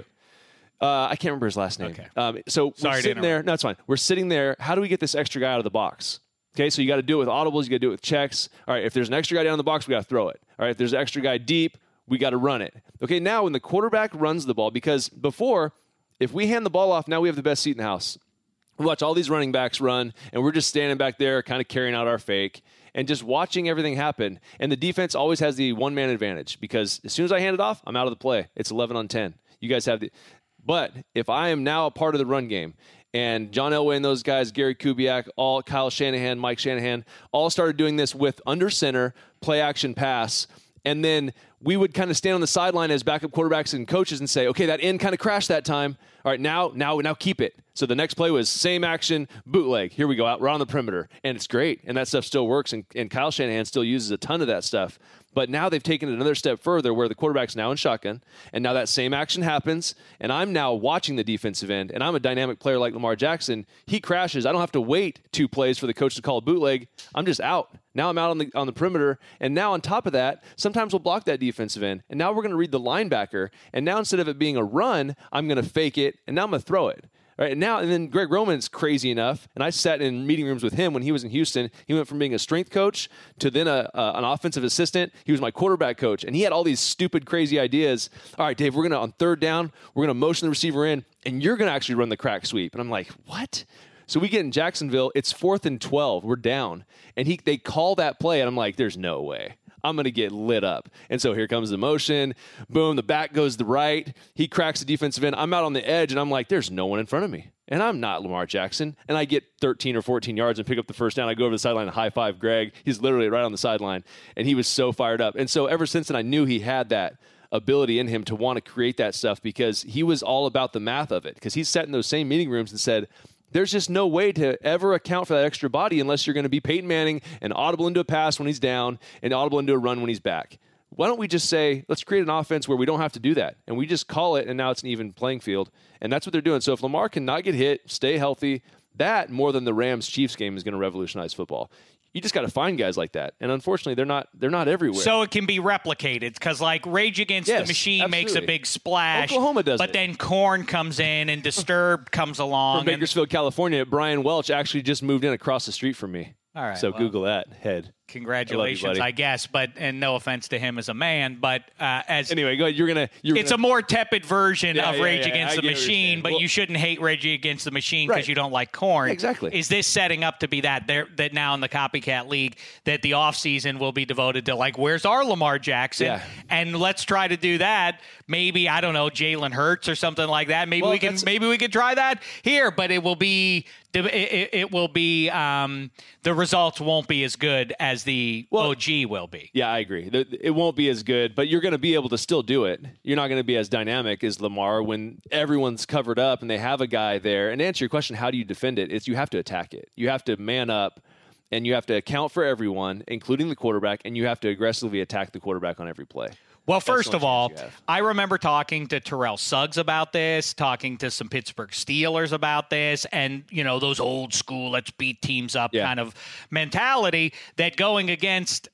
I can't remember his last name. Okay. So we're sitting there. No, it's fine. We're sitting there. How do we get this extra guy out of the box? Okay, so you got to do it with audibles. You got to do it with checks. All right, if there's an extra guy down in the box, we got to throw it. All right, if there's an extra guy deep, we got to run it. Okay, now when the quarterback runs the ball, because before, if we hand the ball off, now we have the best seat in the house. We watch all these running backs run, and we're just standing back there kind of carrying out our fake and just watching everything happen. And the defense always has the one-man advantage because as soon as I hand it off, I'm out of the play. It's 11 on 10. You guys have the – but if I am now a part of the run game and John Elway and those guys, Gary Kubiak, all Kyle Shanahan, Mike Shanahan, all started doing this with under center, play action pass, and then we would kind of stand on the sideline as backup quarterbacks and coaches and say, okay, that end kind of crashed that time. All right, now keep it. So the next play was same action, bootleg. Here we go, out. We're on the perimeter. And it's great. And that stuff still works. And Kyle Shanahan still uses a ton of that stuff. But now they've taken it another step further where the quarterback's now in shotgun. And now that same action happens. And I'm now watching the defensive end. And I'm a dynamic player like Lamar Jackson. He crashes. I don't have to wait 2 plays for the coach to call a bootleg. I'm just out. Now I'm out on the perimeter. And now on top of that, sometimes we'll block that defensive end. And now we're going to read the linebacker. And now instead of it being a run, I'm going to fake it. And now I'm going to throw it. All right, and then Greg Roman's crazy enough, and I sat in meeting rooms with him when he was in Houston. He went from being a strength coach to then an offensive assistant. He was my quarterback coach, and he had all these stupid, crazy ideas. All right, Dave, we're going to, on third down, we're going to motion the receiver in, and you're going to actually run the crack sweep. And I'm like, what? So we get in Jacksonville, it's 4th and 12, we're down, and they call that play, and I'm like, there's no way. I'm going to get lit up. And so here comes the motion. Boom, the back goes to the right. He cracks the defensive end. I'm out on the edge, and I'm like, there's no one in front of me. And I'm not Lamar Jackson. And I get 13 or 14 yards and pick up the first down. I go over the sideline and high-five Greg. He's literally right on the sideline. And he was so fired up. And so ever since then, I knew he had that ability in him to want to create that stuff because he was all about the math of it. Because he sat in those same meeting rooms and said, there's just no way to ever account for that extra body unless you're going to be Peyton Manning and audible into a pass when he's down and audible into a run when he's back. Why don't we just say, let's create an offense where we don't have to do that? And we just call it, and now it's an even playing field. And that's what they're doing. So if Lamar can not get hit, stay healthy, that more than the Rams-Chiefs game is going to revolutionize football. You just got to find guys like that. And unfortunately, they're not everywhere. So it can be replicated because like Rage Against the Machine absolutely. Makes a big splash. Oklahoma does but it. Then Korn comes in and Disturbed comes along. From Bakersfield, California, Brian Welch actually just moved in across the street from me. All right. So Google that, head. Congratulations, I guess, and no offense to him as a man, but anyway, go ahead. It's a more tepid version of Rage Against the Machine, but well, you shouldn't hate Rage Against the Machine because you don't like Korn. Exactly. Is this setting up to be that now in the Copycat League that the offseason will be devoted to where's our Lamar Jackson? Yeah. And let's try to do that. Maybe, I don't know, Jalen Hurts or something like that. Maybe we can try that here, but it will be the results won't be as good as the OG will be. Yeah, I agree. It won't be as good, but you're going to be able to still do it. You're not going to be as dynamic as Lamar when everyone's covered up and they have a guy there. And to answer your question, how do you defend it? It's you have to attack it. You have to man up, and you have to account for everyone, including the quarterback, and you have to aggressively attack the quarterback on every play. Well, first of all, I remember talking to Terrell Suggs about this, talking to some Pittsburgh Steelers about this, and, those old school, let's beat teams up kind of mentality that going against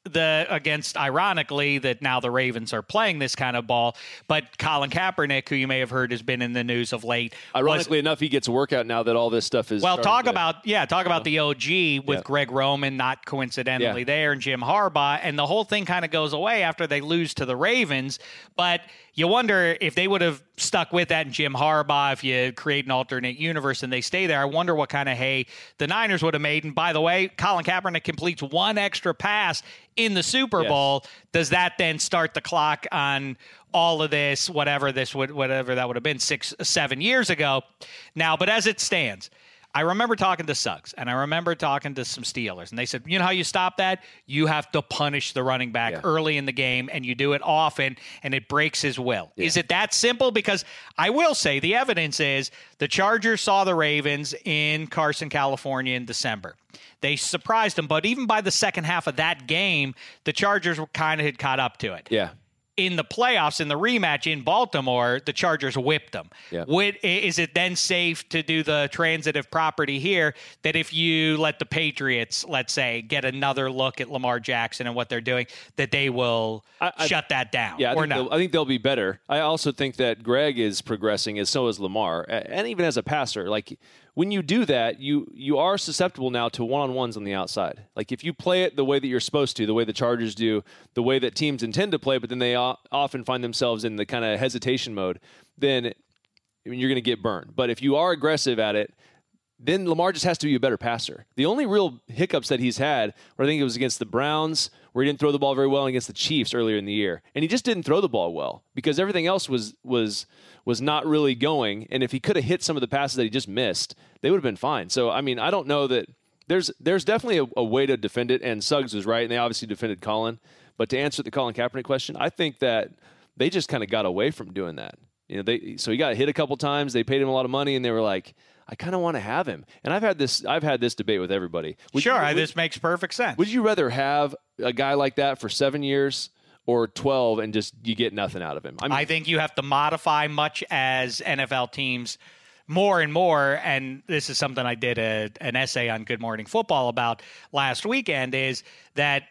ironically, that now the Ravens are playing this kind of ball, but Colin Kaepernick, who you may have heard has been in the news of late. Ironically enough, he gets a workout now that all this stuff is. Well, talk about the OG with Greg Roman, not coincidentally there, and Jim Harbaugh, and the whole thing kind of goes away after they lose to the Ravens. But you wonder if they would have stuck with that in Jim Harbaugh, if you create an alternate universe and they stay there. I wonder what kind of hay the Niners would have made. And by the way, Colin Kaepernick completes one extra pass in the Super Bowl. Does that then start the clock on all of this, whatever that would have been 6-7 years ago? Now, but as it stands, I remember talking to Suggs, and I remember talking to some Steelers, and they said, you know how you stop that? You have to punish the running back early in the game, and you do it often, and it breaks his will. Yeah. Is it that simple? Because I will say the evidence is the Chargers saw the Ravens in Carson, California in December. They surprised them, but even by the second half of that game, the Chargers kind of had caught up to it. Yeah. In the playoffs, in the rematch in Baltimore, the Chargers whipped them. Yep. Is it then safe to do the transitive property here that if you let the Patriots, let's say, get another look at Lamar Jackson and what they're doing, that they will shut that down? Yeah, I think they'll be better. I also think that Greg is progressing, as so is Lamar, and even as a passer. When you do that, you are susceptible now to one-on-ones on the outside. If you play it the way that you're supposed to, the way the Chargers do, the way that teams intend to play, but then they often find themselves in the kind of hesitation mode, then you're going to get burned. But if you are aggressive at it, then Lamar just has to be a better passer. The only real hiccups that he's had, I think it was against the Browns, where he didn't throw the ball very well, and against the Chiefs earlier in the year. And he just didn't throw the ball well because everything else was not really going. And if he could have hit some of the passes that he just missed, they would have been fine. So, I don't know that there's definitely a way to defend it, and Suggs was right, and they obviously defended Colin. But to answer the Colin Kaepernick question, I think that they just kind of got away from doing that. So he got hit a couple times. They paid him a lot of money, and they were like, I kind of want to have him. And I've had this debate with everybody. This makes perfect sense. Would you rather have a guy like that for 7 years or 12 and just you get nothing out of him? I think you have to modify much as NFL teams more and more, and this is something I did an essay on Good Morning Football about last weekend, is that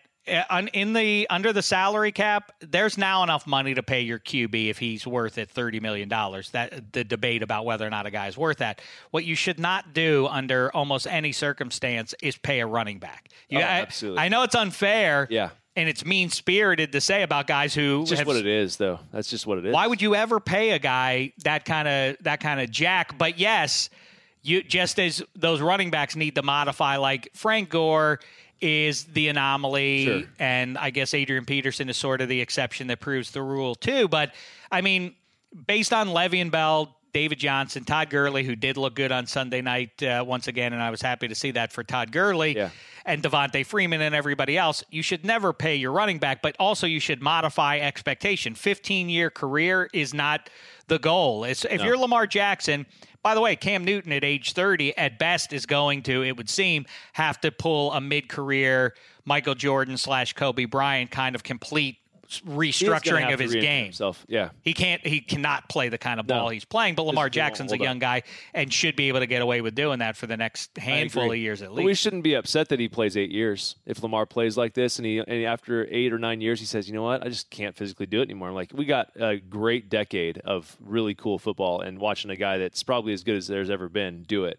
under the salary cap, there's now enough money to pay your QB if he's worth it $30 million. That the debate about whether or not a guy is worth that. What you should not do under almost any circumstance is pay a running back. Absolutely. I know it's unfair. Yeah. And it's mean-spirited to say about guys who it's just what it is, though. That's just what it is. Why would you ever pay a guy that kind of jack? But yes, you just as those running backs need to modify. Like Frank Gore is the anomaly, and I guess Adrian Peterson is sort of the exception that proves the rule too. But based on Le'Veon Bell, David Johnson, Todd Gurley, who did look good on Sunday night once again, and I was happy to see that for Todd Gurley. Yeah. And Devontae Freeman and everybody else, you should never pay your running back, but also you should modify expectation. 15-year career is not the goal. If you're Lamar Jackson, by the way, Cam Newton at age 30 at best is going to, it would seem, have to pull a mid-career Michael Jordan / Kobe Bryant kind of complete restructuring of his game. Yeah. He cannot play the kind of ball he's playing, but Lamar Jackson's a young guy and should be able to get away with doing that for the next handful of years at least. But we shouldn't be upset that he plays 8 years. If Lamar plays like this and after 8 or 9 years he says, you know what, I just can't physically do it anymore. We got a great decade of really cool football, and watching a guy that's probably as good as there's ever been do it.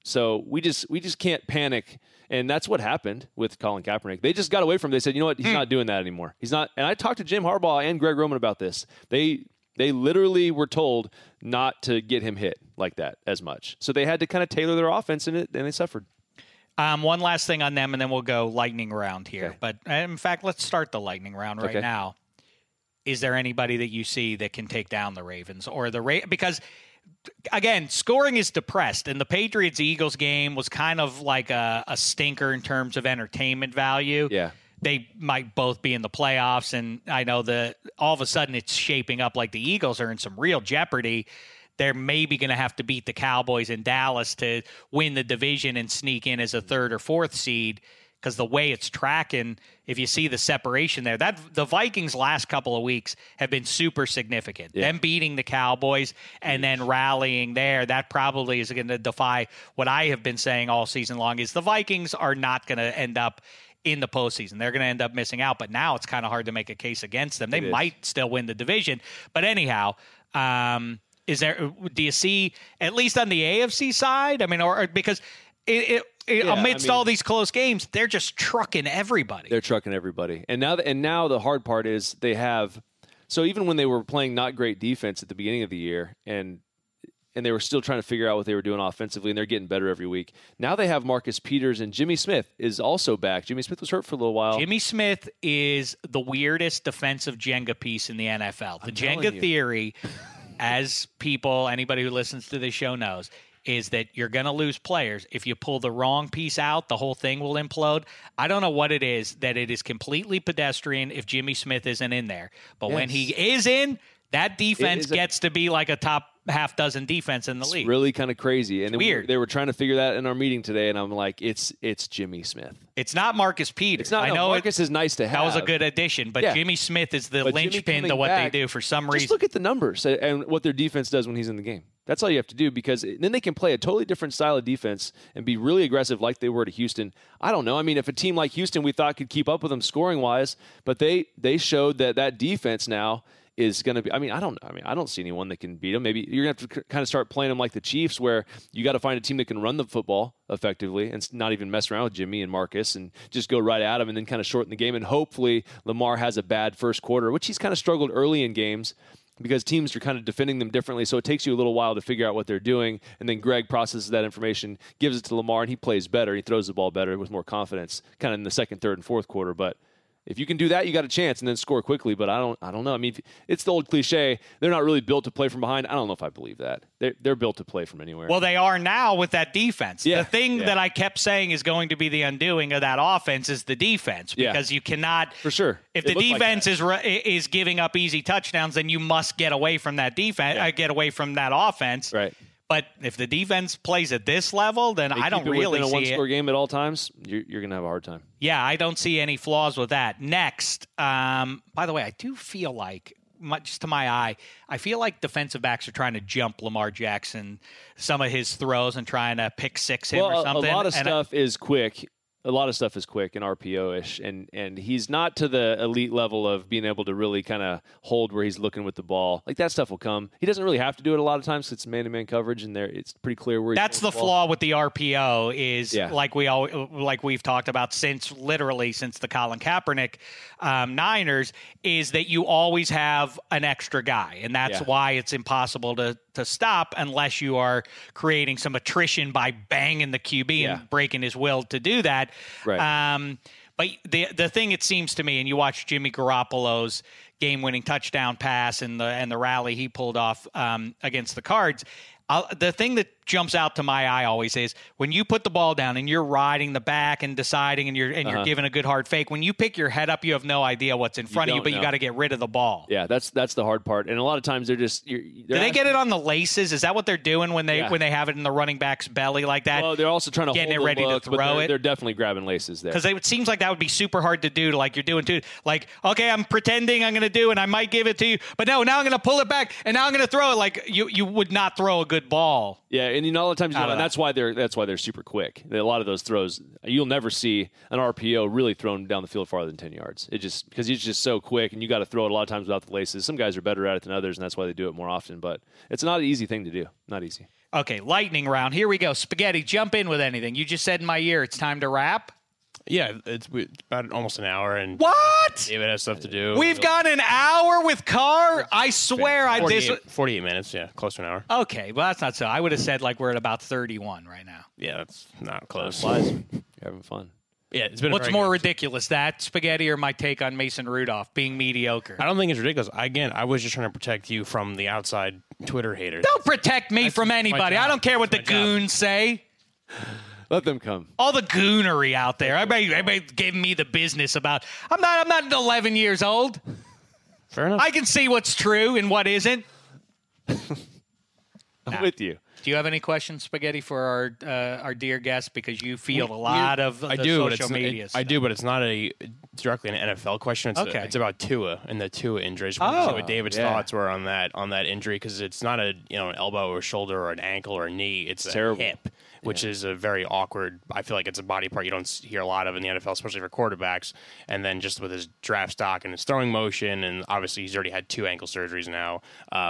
So we just can't panic. And that's what happened with Colin Kaepernick. They just got away from it. They said, you know what? He's not doing that anymore. He's not. And I talked to Jim Harbaugh and Greg Roman about this. They literally were told not to get him hit like that as much. So they had to kind of tailor their offense, and they suffered. One last thing on them, and then we'll go lightning round here. Okay. But in fact, let's start the lightning round right now. Is there anybody that you see that can take down the Ravens or because again, scoring is depressed, and the Patriots-Eagles game was kind of like a stinker in terms of entertainment value. Yeah. They might both be in the playoffs, and I know that all of a sudden it's shaping up like the Eagles are in some real jeopardy. They're maybe going to have to beat the Cowboys in Dallas to win the division and sneak in as a 3rd or 4th seed. Because the way it's tracking, if you see the separation there, that the Vikings' last couple of weeks have been super significant. Yeah. Them beating the Cowboys and then rallying there, that probably is going to defy what I have been saying all season long, is the Vikings are not going to end up in the postseason. They're going to end up missing out, but now it's kind of hard to make a case against them. They might still win the division. But anyhow, do you see, at least on the AFC side, I mean, or because amidst all these close games, they're just trucking everybody. They're trucking everybody. And now the hard part is they have – so even when they were playing not great defense at the beginning of the year and they were still trying to figure out what they were doing offensively, and they're getting better every week. Now they have Marcus Peters, and Jimmy Smith is also back. Jimmy Smith was hurt for a little while. Jimmy Smith is the weirdest defensive Jenga piece in the NFL. The Jenga theory, as anybody who listens to this show knows, is that you're going to lose players. If you pull the wrong piece out, the whole thing will implode. I don't know what it is, that it is completely pedestrian if Jimmy Smith isn't in there. But when he is in, that defense gets to be like a top half dozen defense in the league. It's really kind of crazy. And weird. They were trying to figure that in our meeting today, and I'm like, it's Jimmy Smith. It's not Marcus Peters. It's not. I know Marcus is nice to have. That was a good addition, but Jimmy Smith is the linchpin to what they do for some reason. Just look at the numbers and what their defense does when he's in the game. That's all you have to do, because then they can play a totally different style of defense and be really aggressive like they were to Houston. I don't know. I mean, if a team like Houston we thought could keep up with them scoring-wise, but they showed that defense now is going to be – I don't see anyone that can beat them. Maybe you're going to have to kind of start playing them like the Chiefs, where you got to find a team that can run the football effectively and not even mess around with Jimmy and Marcus and just go right at them and then kind of shorten the game. And hopefully Lamar has a bad first quarter, which he's kind of struggled early in games, because teams are kind of defending them differently. So it takes you a little while to figure out what they're doing. And then Greg processes that information, gives it to Lamar, and he plays better. He throws the ball better with more confidence kind of in the second, third, and fourth quarter. But if you can do that, you got a chance, and then score quickly. But I don't know. I mean, it's the old cliche. They're not really built to play from behind. I don't know if I believe that. They're built to play from anywhere. Well, they are now with that defense. The thing that I kept saying is going to be the undoing of that offense is the defense, because you cannot. For sure. If the defense is giving up easy touchdowns, then you must get away from that defense. Get away from that offense. Right. But if the defense plays at this level, then I don't really see it. In a one-score game at all times, you're going to have a hard time. Yeah, I don't see any flaws with that. Next, by the way, I do feel like, just to my eye, I feel like defensive backs are trying to jump Lamar Jackson, some of his throws, and trying to pick six him or something. A lot of stuff is quick. A lot of stuff is quick and RPO-ish, and he's not to the elite level of being able to really kind of hold where he's looking with the ball. Like, that stuff will come. He doesn't really have to do it a lot of times because it's man-to-man coverage, and it's pretty clear where he's That's the flaw with the RPO is, like we've talked about since the Colin Kaepernick Niners, is that you always have an extra guy, and that's why it's impossible to stop unless you are creating some attrition by banging the QB and breaking his will to do that. Right. But the thing, it seems to me, and you watch Jimmy Garoppolo's game-winning touchdown pass and the rally he pulled off against the Cards, the thing that jumps out to my eye always is when you put the ball down and you're riding the back and deciding and you're giving a good hard fake, when you pick your head up, you have no idea what's in front of you, but you got to get rid of the ball. Yeah, that's the hard part. And a lot of times they're just do they get it on the laces? Is that what they're doing when they have it in the running back's belly like that? Well, they're also trying to getting hold it ready look, to throw it. They're definitely grabbing laces there. Because it seems like that would be super hard to do. Like you're doing too. Like, okay, I'm pretending I'm going to do, and I might give it to you. But no, now I'm going to pull it back, and now I'm going to throw it. Like, you would not throw a good ball. Yeah, and a lot of times, and that's why they're super quick. A lot of those throws, you'll never see an RPO really thrown down the field farther than 10 yards. It just because he's just so quick, and you got to throw it a lot of times without the laces. Some guys are better at it than others, and that's why they do it more often. But it's not an easy thing to do. Not easy. Okay, lightning round. Here we go. Spaghetti, jump in with anything. You just said in my ear it's time to wrap. Yeah, it's about almost an hour. And what? David has stuff to do. We've gone an hour with Carr? I swear 48 minutes, yeah, close to an hour. Okay, well, that's not so. I would have said like we're at about 31 right now. Yeah, that's not close. You're having fun. Yeah, it's been. What's more ridiculous, that Spaghetti or my take on Mason Rudolph being mediocre? I don't think it's ridiculous. Again, I was just trying to protect you from the outside Twitter haters. Don't protect me from anybody. I don't care what the goons say. Let them come. All the goonery out there. Everybody giving me the business about. I'm not 11 years old. Fair enough. I can see what's true and what isn't. I'm with you. Do you have any questions, Spaghetti, for our dear guest? Because you field a lot of the social media stuff. I do, but it's not directly an NFL question. It's about Tua and the Tua injury. Just see what David's thoughts were on that injury, because it's not an elbow or shoulder or an ankle or a knee. It's a hip, which is a very awkward. I feel like it's a body part you don't hear a lot of in the NFL, especially for quarterbacks. And then just with his draft stock and his throwing motion, and obviously he's already had 2 ankle surgeries now.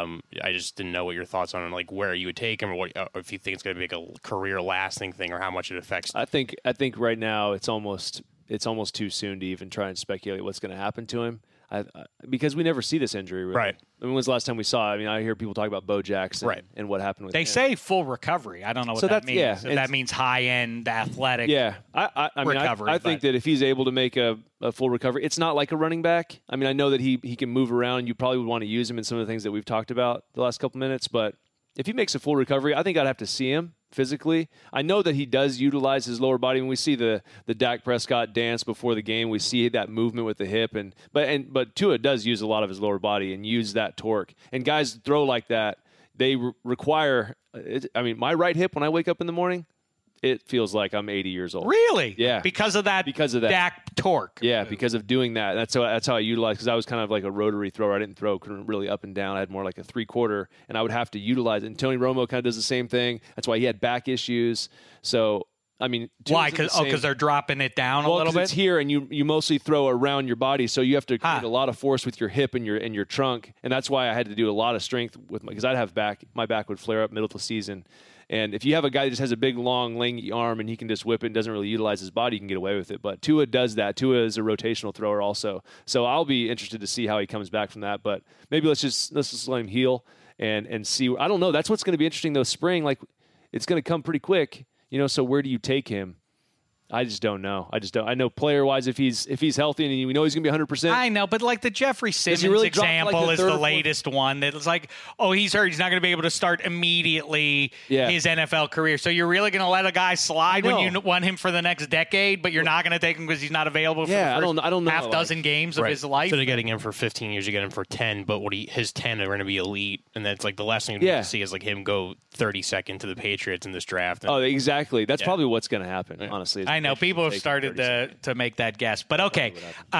I just didn't know what your thoughts on like where you would take him, or if you think it's going to be like a career lasting thing, or how much it affects. I think right now it's almost too soon to even try and speculate what's going to happen to him. Because we never see this injury, really. Right? I mean, when's the last time we saw it? I mean, I hear people talk about Bo Jackson, and what happened with him. They say full recovery. I don't know what that means. Yeah, that means high-end athletic recovery. I think that if he's able to make a full recovery, it's not like a running back. I mean, I know that he can move around. You probably would want to use him in some of the things that we've talked about the last couple minutes, but if he makes a full recovery, I think I'd have to see him physically. I know that he does utilize his lower body. When we see the Dak Prescott dance before the game, we see that movement with the hip, but Tua does use a lot of his lower body and use that torque. And guys throw like that, they require. I mean, my right hip when I wake up in the morning, it feels like I'm 80 years old. Really? Yeah. Because of that Dak torque. Yeah, because of doing that. That's how I utilize, because I was kind of like a rotary thrower. I didn't throw really up and down. I had more like a 3/4, and I would have to utilize it. And Tony Romo kind of does the same thing. That's why he had back issues. So, I mean, why? Because they're dropping it down a little bit? It's here, and you mostly throw around your body, so you have to create a lot of force with your hip and your trunk. And that's why I had to do a lot of strength because I'd have my back would flare up middle of the season. And if you have a guy that just has a big, long, lanky arm and he can just whip it and doesn't really utilize his body, you can get away with it. But Tua does that. Tua is a rotational thrower also. So I'll be interested to see how he comes back from that. But maybe let's just let him heal and see. I don't know. That's what's going to be interesting, though. Spring, like, it's going to come pretty quick. So where do you take him? I just don't know. I know player-wise, if he's healthy and we know he's going to be 100%. I know, but like the Jeffrey Simmons example is the latest one. That it's like, he's hurt. He's not going to be able to start immediately his NFL career. So you're really going to let a guy slide when you want him for the next decade, but you're not going to take him because he's not available for the first I don't know, half dozen games of his life? Instead of getting him for 15 years, you get him for 10, but his 10 are going to be elite. And that's like the last thing you see is like him go 32nd to the Patriots in this draft. Exactly. That's probably what's going to happen, honestly. I know people have started to make that guess, but okay.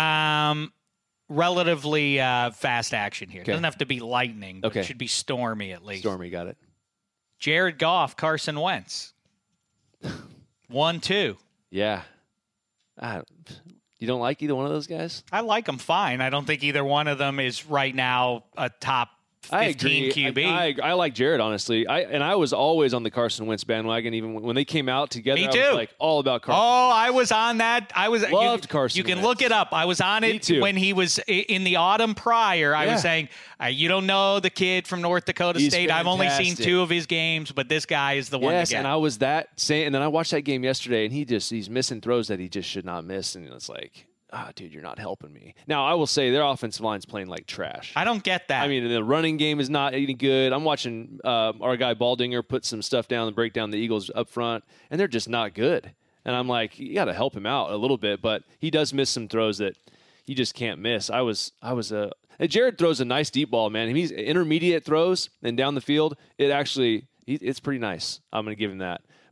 Relatively fast action here. It doesn't have to be lightning, but it should be stormy at least. Stormy, got it. Jared Goff, Carson Wentz. 1-2. Yeah. You don't like either one of those guys? I like them fine. I don't think either one of them is right now a top 15 QB. I like Jared, honestly. I was always on the Carson Wentz bandwagon, even when they came out together. Me too. I was like all about Carson. Oh, I was on that. Loved Carson. You can look it up. I was on it when he was in the autumn prior. I was saying, you don't know the kid from North Dakota State. I've only seen 2 of his games, but this guy is the one to get. And I was and then I watched that game yesterday, and he's missing throws that he just should not miss, and it's like, dude, you're not helping me. Now, I will say their offensive line's playing like trash. I don't get that. I mean, the running game is not any good. I'm watching our guy Baldinger put some stuff down and break down the Eagles up front, and they're just not good. And I'm like, you got to help him out a little bit, but he does miss some throws that you just can't miss. Jared throws a nice deep ball, man. He's intermediate throws and down the field. It's pretty nice. I'm going to give him that.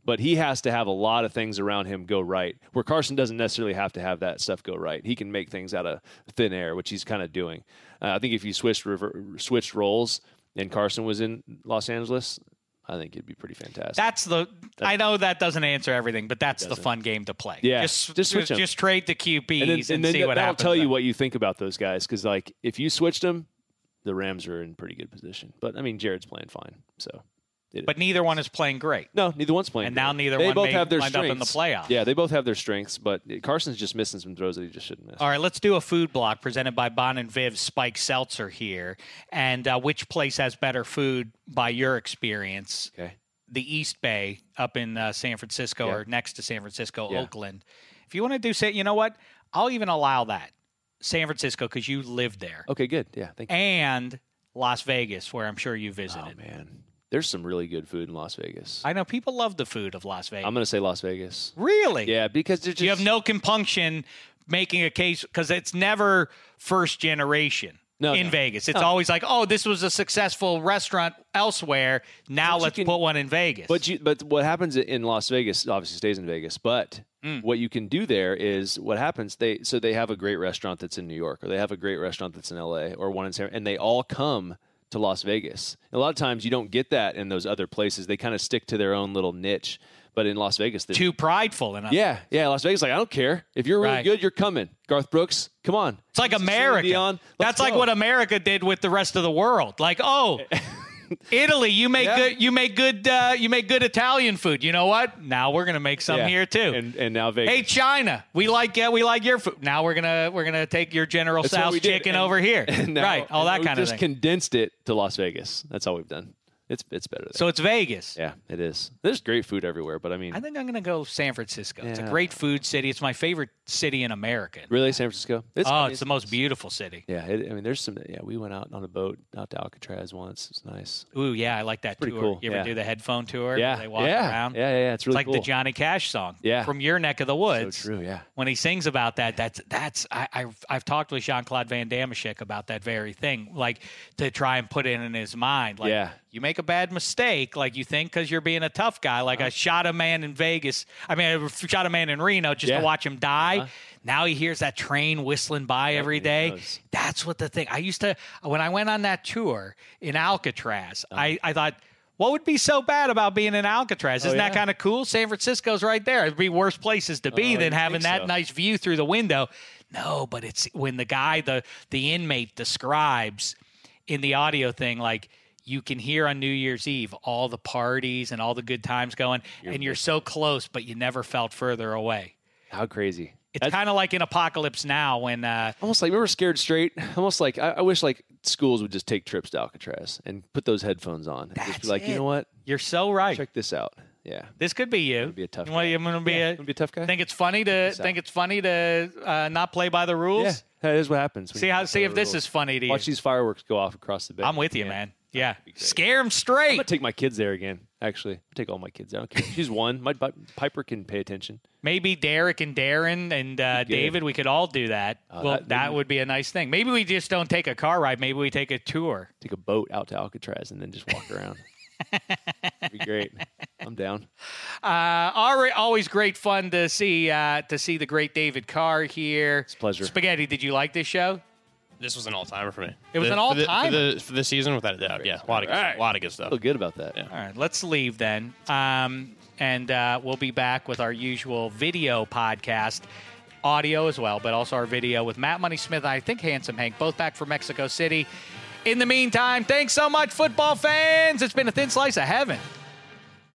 But he has to have a lot of things around him go right, where Carson doesn't necessarily have to have that stuff go right. He can make things out of thin air, which he's kind of doing. I think if you switched roles and Carson was in Los Angeles, I think it'd be pretty fantastic. I know that doesn't answer everything, but that's the fun game to play. Yeah, just trade the QBs and see what happens. That'll tell you what you think about those guys, because like if you switched them, the Rams are in pretty good position. But I mean, Jared's playing fine, so. But neither one is playing great. No, neither one's playing great. And now neither one may have their wind strengths. up in the playoffs. Yeah, they both have their strengths, but Carson's just missing some throws that he just shouldn't miss. All right, let's do a food block presented by Bon and Viv Spike Seltzer here. And which place has better food by your experience? Okay. The East Bay up in San Francisco or next to San Francisco, Oakland. If you want to do say, you know what? I'll even allow that. San Francisco, because you lived there. Okay, good. Yeah, thank you. And Las Vegas, where I'm sure you visited. Oh, man. There's some really good food in Las Vegas. I know people love the food of Las Vegas. I'm going to say Las Vegas. Really? Yeah, because you have no compunction making a case, because it's never first generation in Vegas. It's always like, oh, this was a successful restaurant elsewhere. Now let's put one in Vegas. But what happens in Las Vegas obviously stays in Vegas. But what you can do there is what happens. They have a great restaurant that's in New York, or they have a great restaurant that's in LA, or one in San, and they all come to Las Vegas. A lot of times you don't get that in those other places. They kind of stick to their own little niche. But in Las Vegas, too prideful. Yeah. Las Vegas, like, I don't care. If you're really good, you're coming. Garth Brooks, come on. It's like America. That's like what America did with the rest of the world. Like, oh, Italy, you make good Italian food. You know what? Now we're gonna make some here too. And now Vegas. Hey, China, we like your food. Now we're gonna take your General Tso's chicken over here. Right, all that kind of thing. Just condensed it to Las Vegas. That's all we've done. It's better there. So it's Vegas. Yeah, it is. There's great food everywhere, but I mean, I think I'm going to go San Francisco. Yeah. It's a great food city. It's my favorite city in America. Really, San Francisco? It's the most beautiful city. Yeah, there's some. Yeah, we went out on a boat out to Alcatraz once. It's nice. Ooh, yeah, I like that tour. Pretty cool. You ever do the headphone tour? Yeah, where they walk around. Yeah, it's really cool. It's like the Johnny Cash song. Yeah. From your neck of the woods. So true. Yeah. When he sings about that, I've talked with Jean-Claude Van Damme about that very thing, like to try and put it in his mind. Like, you make a bad mistake, like you think, because you're being a tough guy. Like I shot a man in Vegas. I shot a man in Reno just to watch him die. Now he hears that train whistling by every day. That's what the thing. I used to, when I went on that tour in Alcatraz, I thought, what would be so bad about being in Alcatraz? Isn't that kind of cool? San Francisco's right there. It'd be worse places to be than having that nice view through the window. No, but it's when the guy, the inmate describes in the audio thing, like, you can hear on New Year's Eve all the parties and all the good times going, and you're so close, but you never felt further away. How crazy. It's kind of like in Apocalypse Now when... almost like we were scared straight. Almost like I wish like schools would just take trips to Alcatraz and put those headphones on. And just be like, you know what? You're so right. Check this out. Yeah. This could be you. Be a tough guy. I'm going to be a tough guy. Think it's funny to not play by the rules? Yeah, that is what happens. See if this is funny to you. Watch these fireworks go off across the bay. I'm with you, man. Yeah. Scare them straight. I'm going to take my kids there again, actually. Take all my kids there. She's one. My Piper can pay attention. Maybe Derek and Darren and David, we could all do that. That would be a nice thing. Maybe we just don't take a car ride. Maybe we take a tour. Take a boat out to Alcatraz and then just walk around. That'd be great. I'm down. Always great fun to see the great David Carr here. It's a pleasure. Spaghetti, did you like this show? This was an all-timer for me. It was an all-timer? For this season, without a doubt. Yeah, a lot of good stuff. I feel good about that. Yeah. All right, let's leave then. And we'll be back with our usual video podcast, audio as well, but also our video with Matt Money Smith and I think Handsome Hank, both back from Mexico City. In the meantime, thanks so much, football fans. It's been a thin slice of heaven.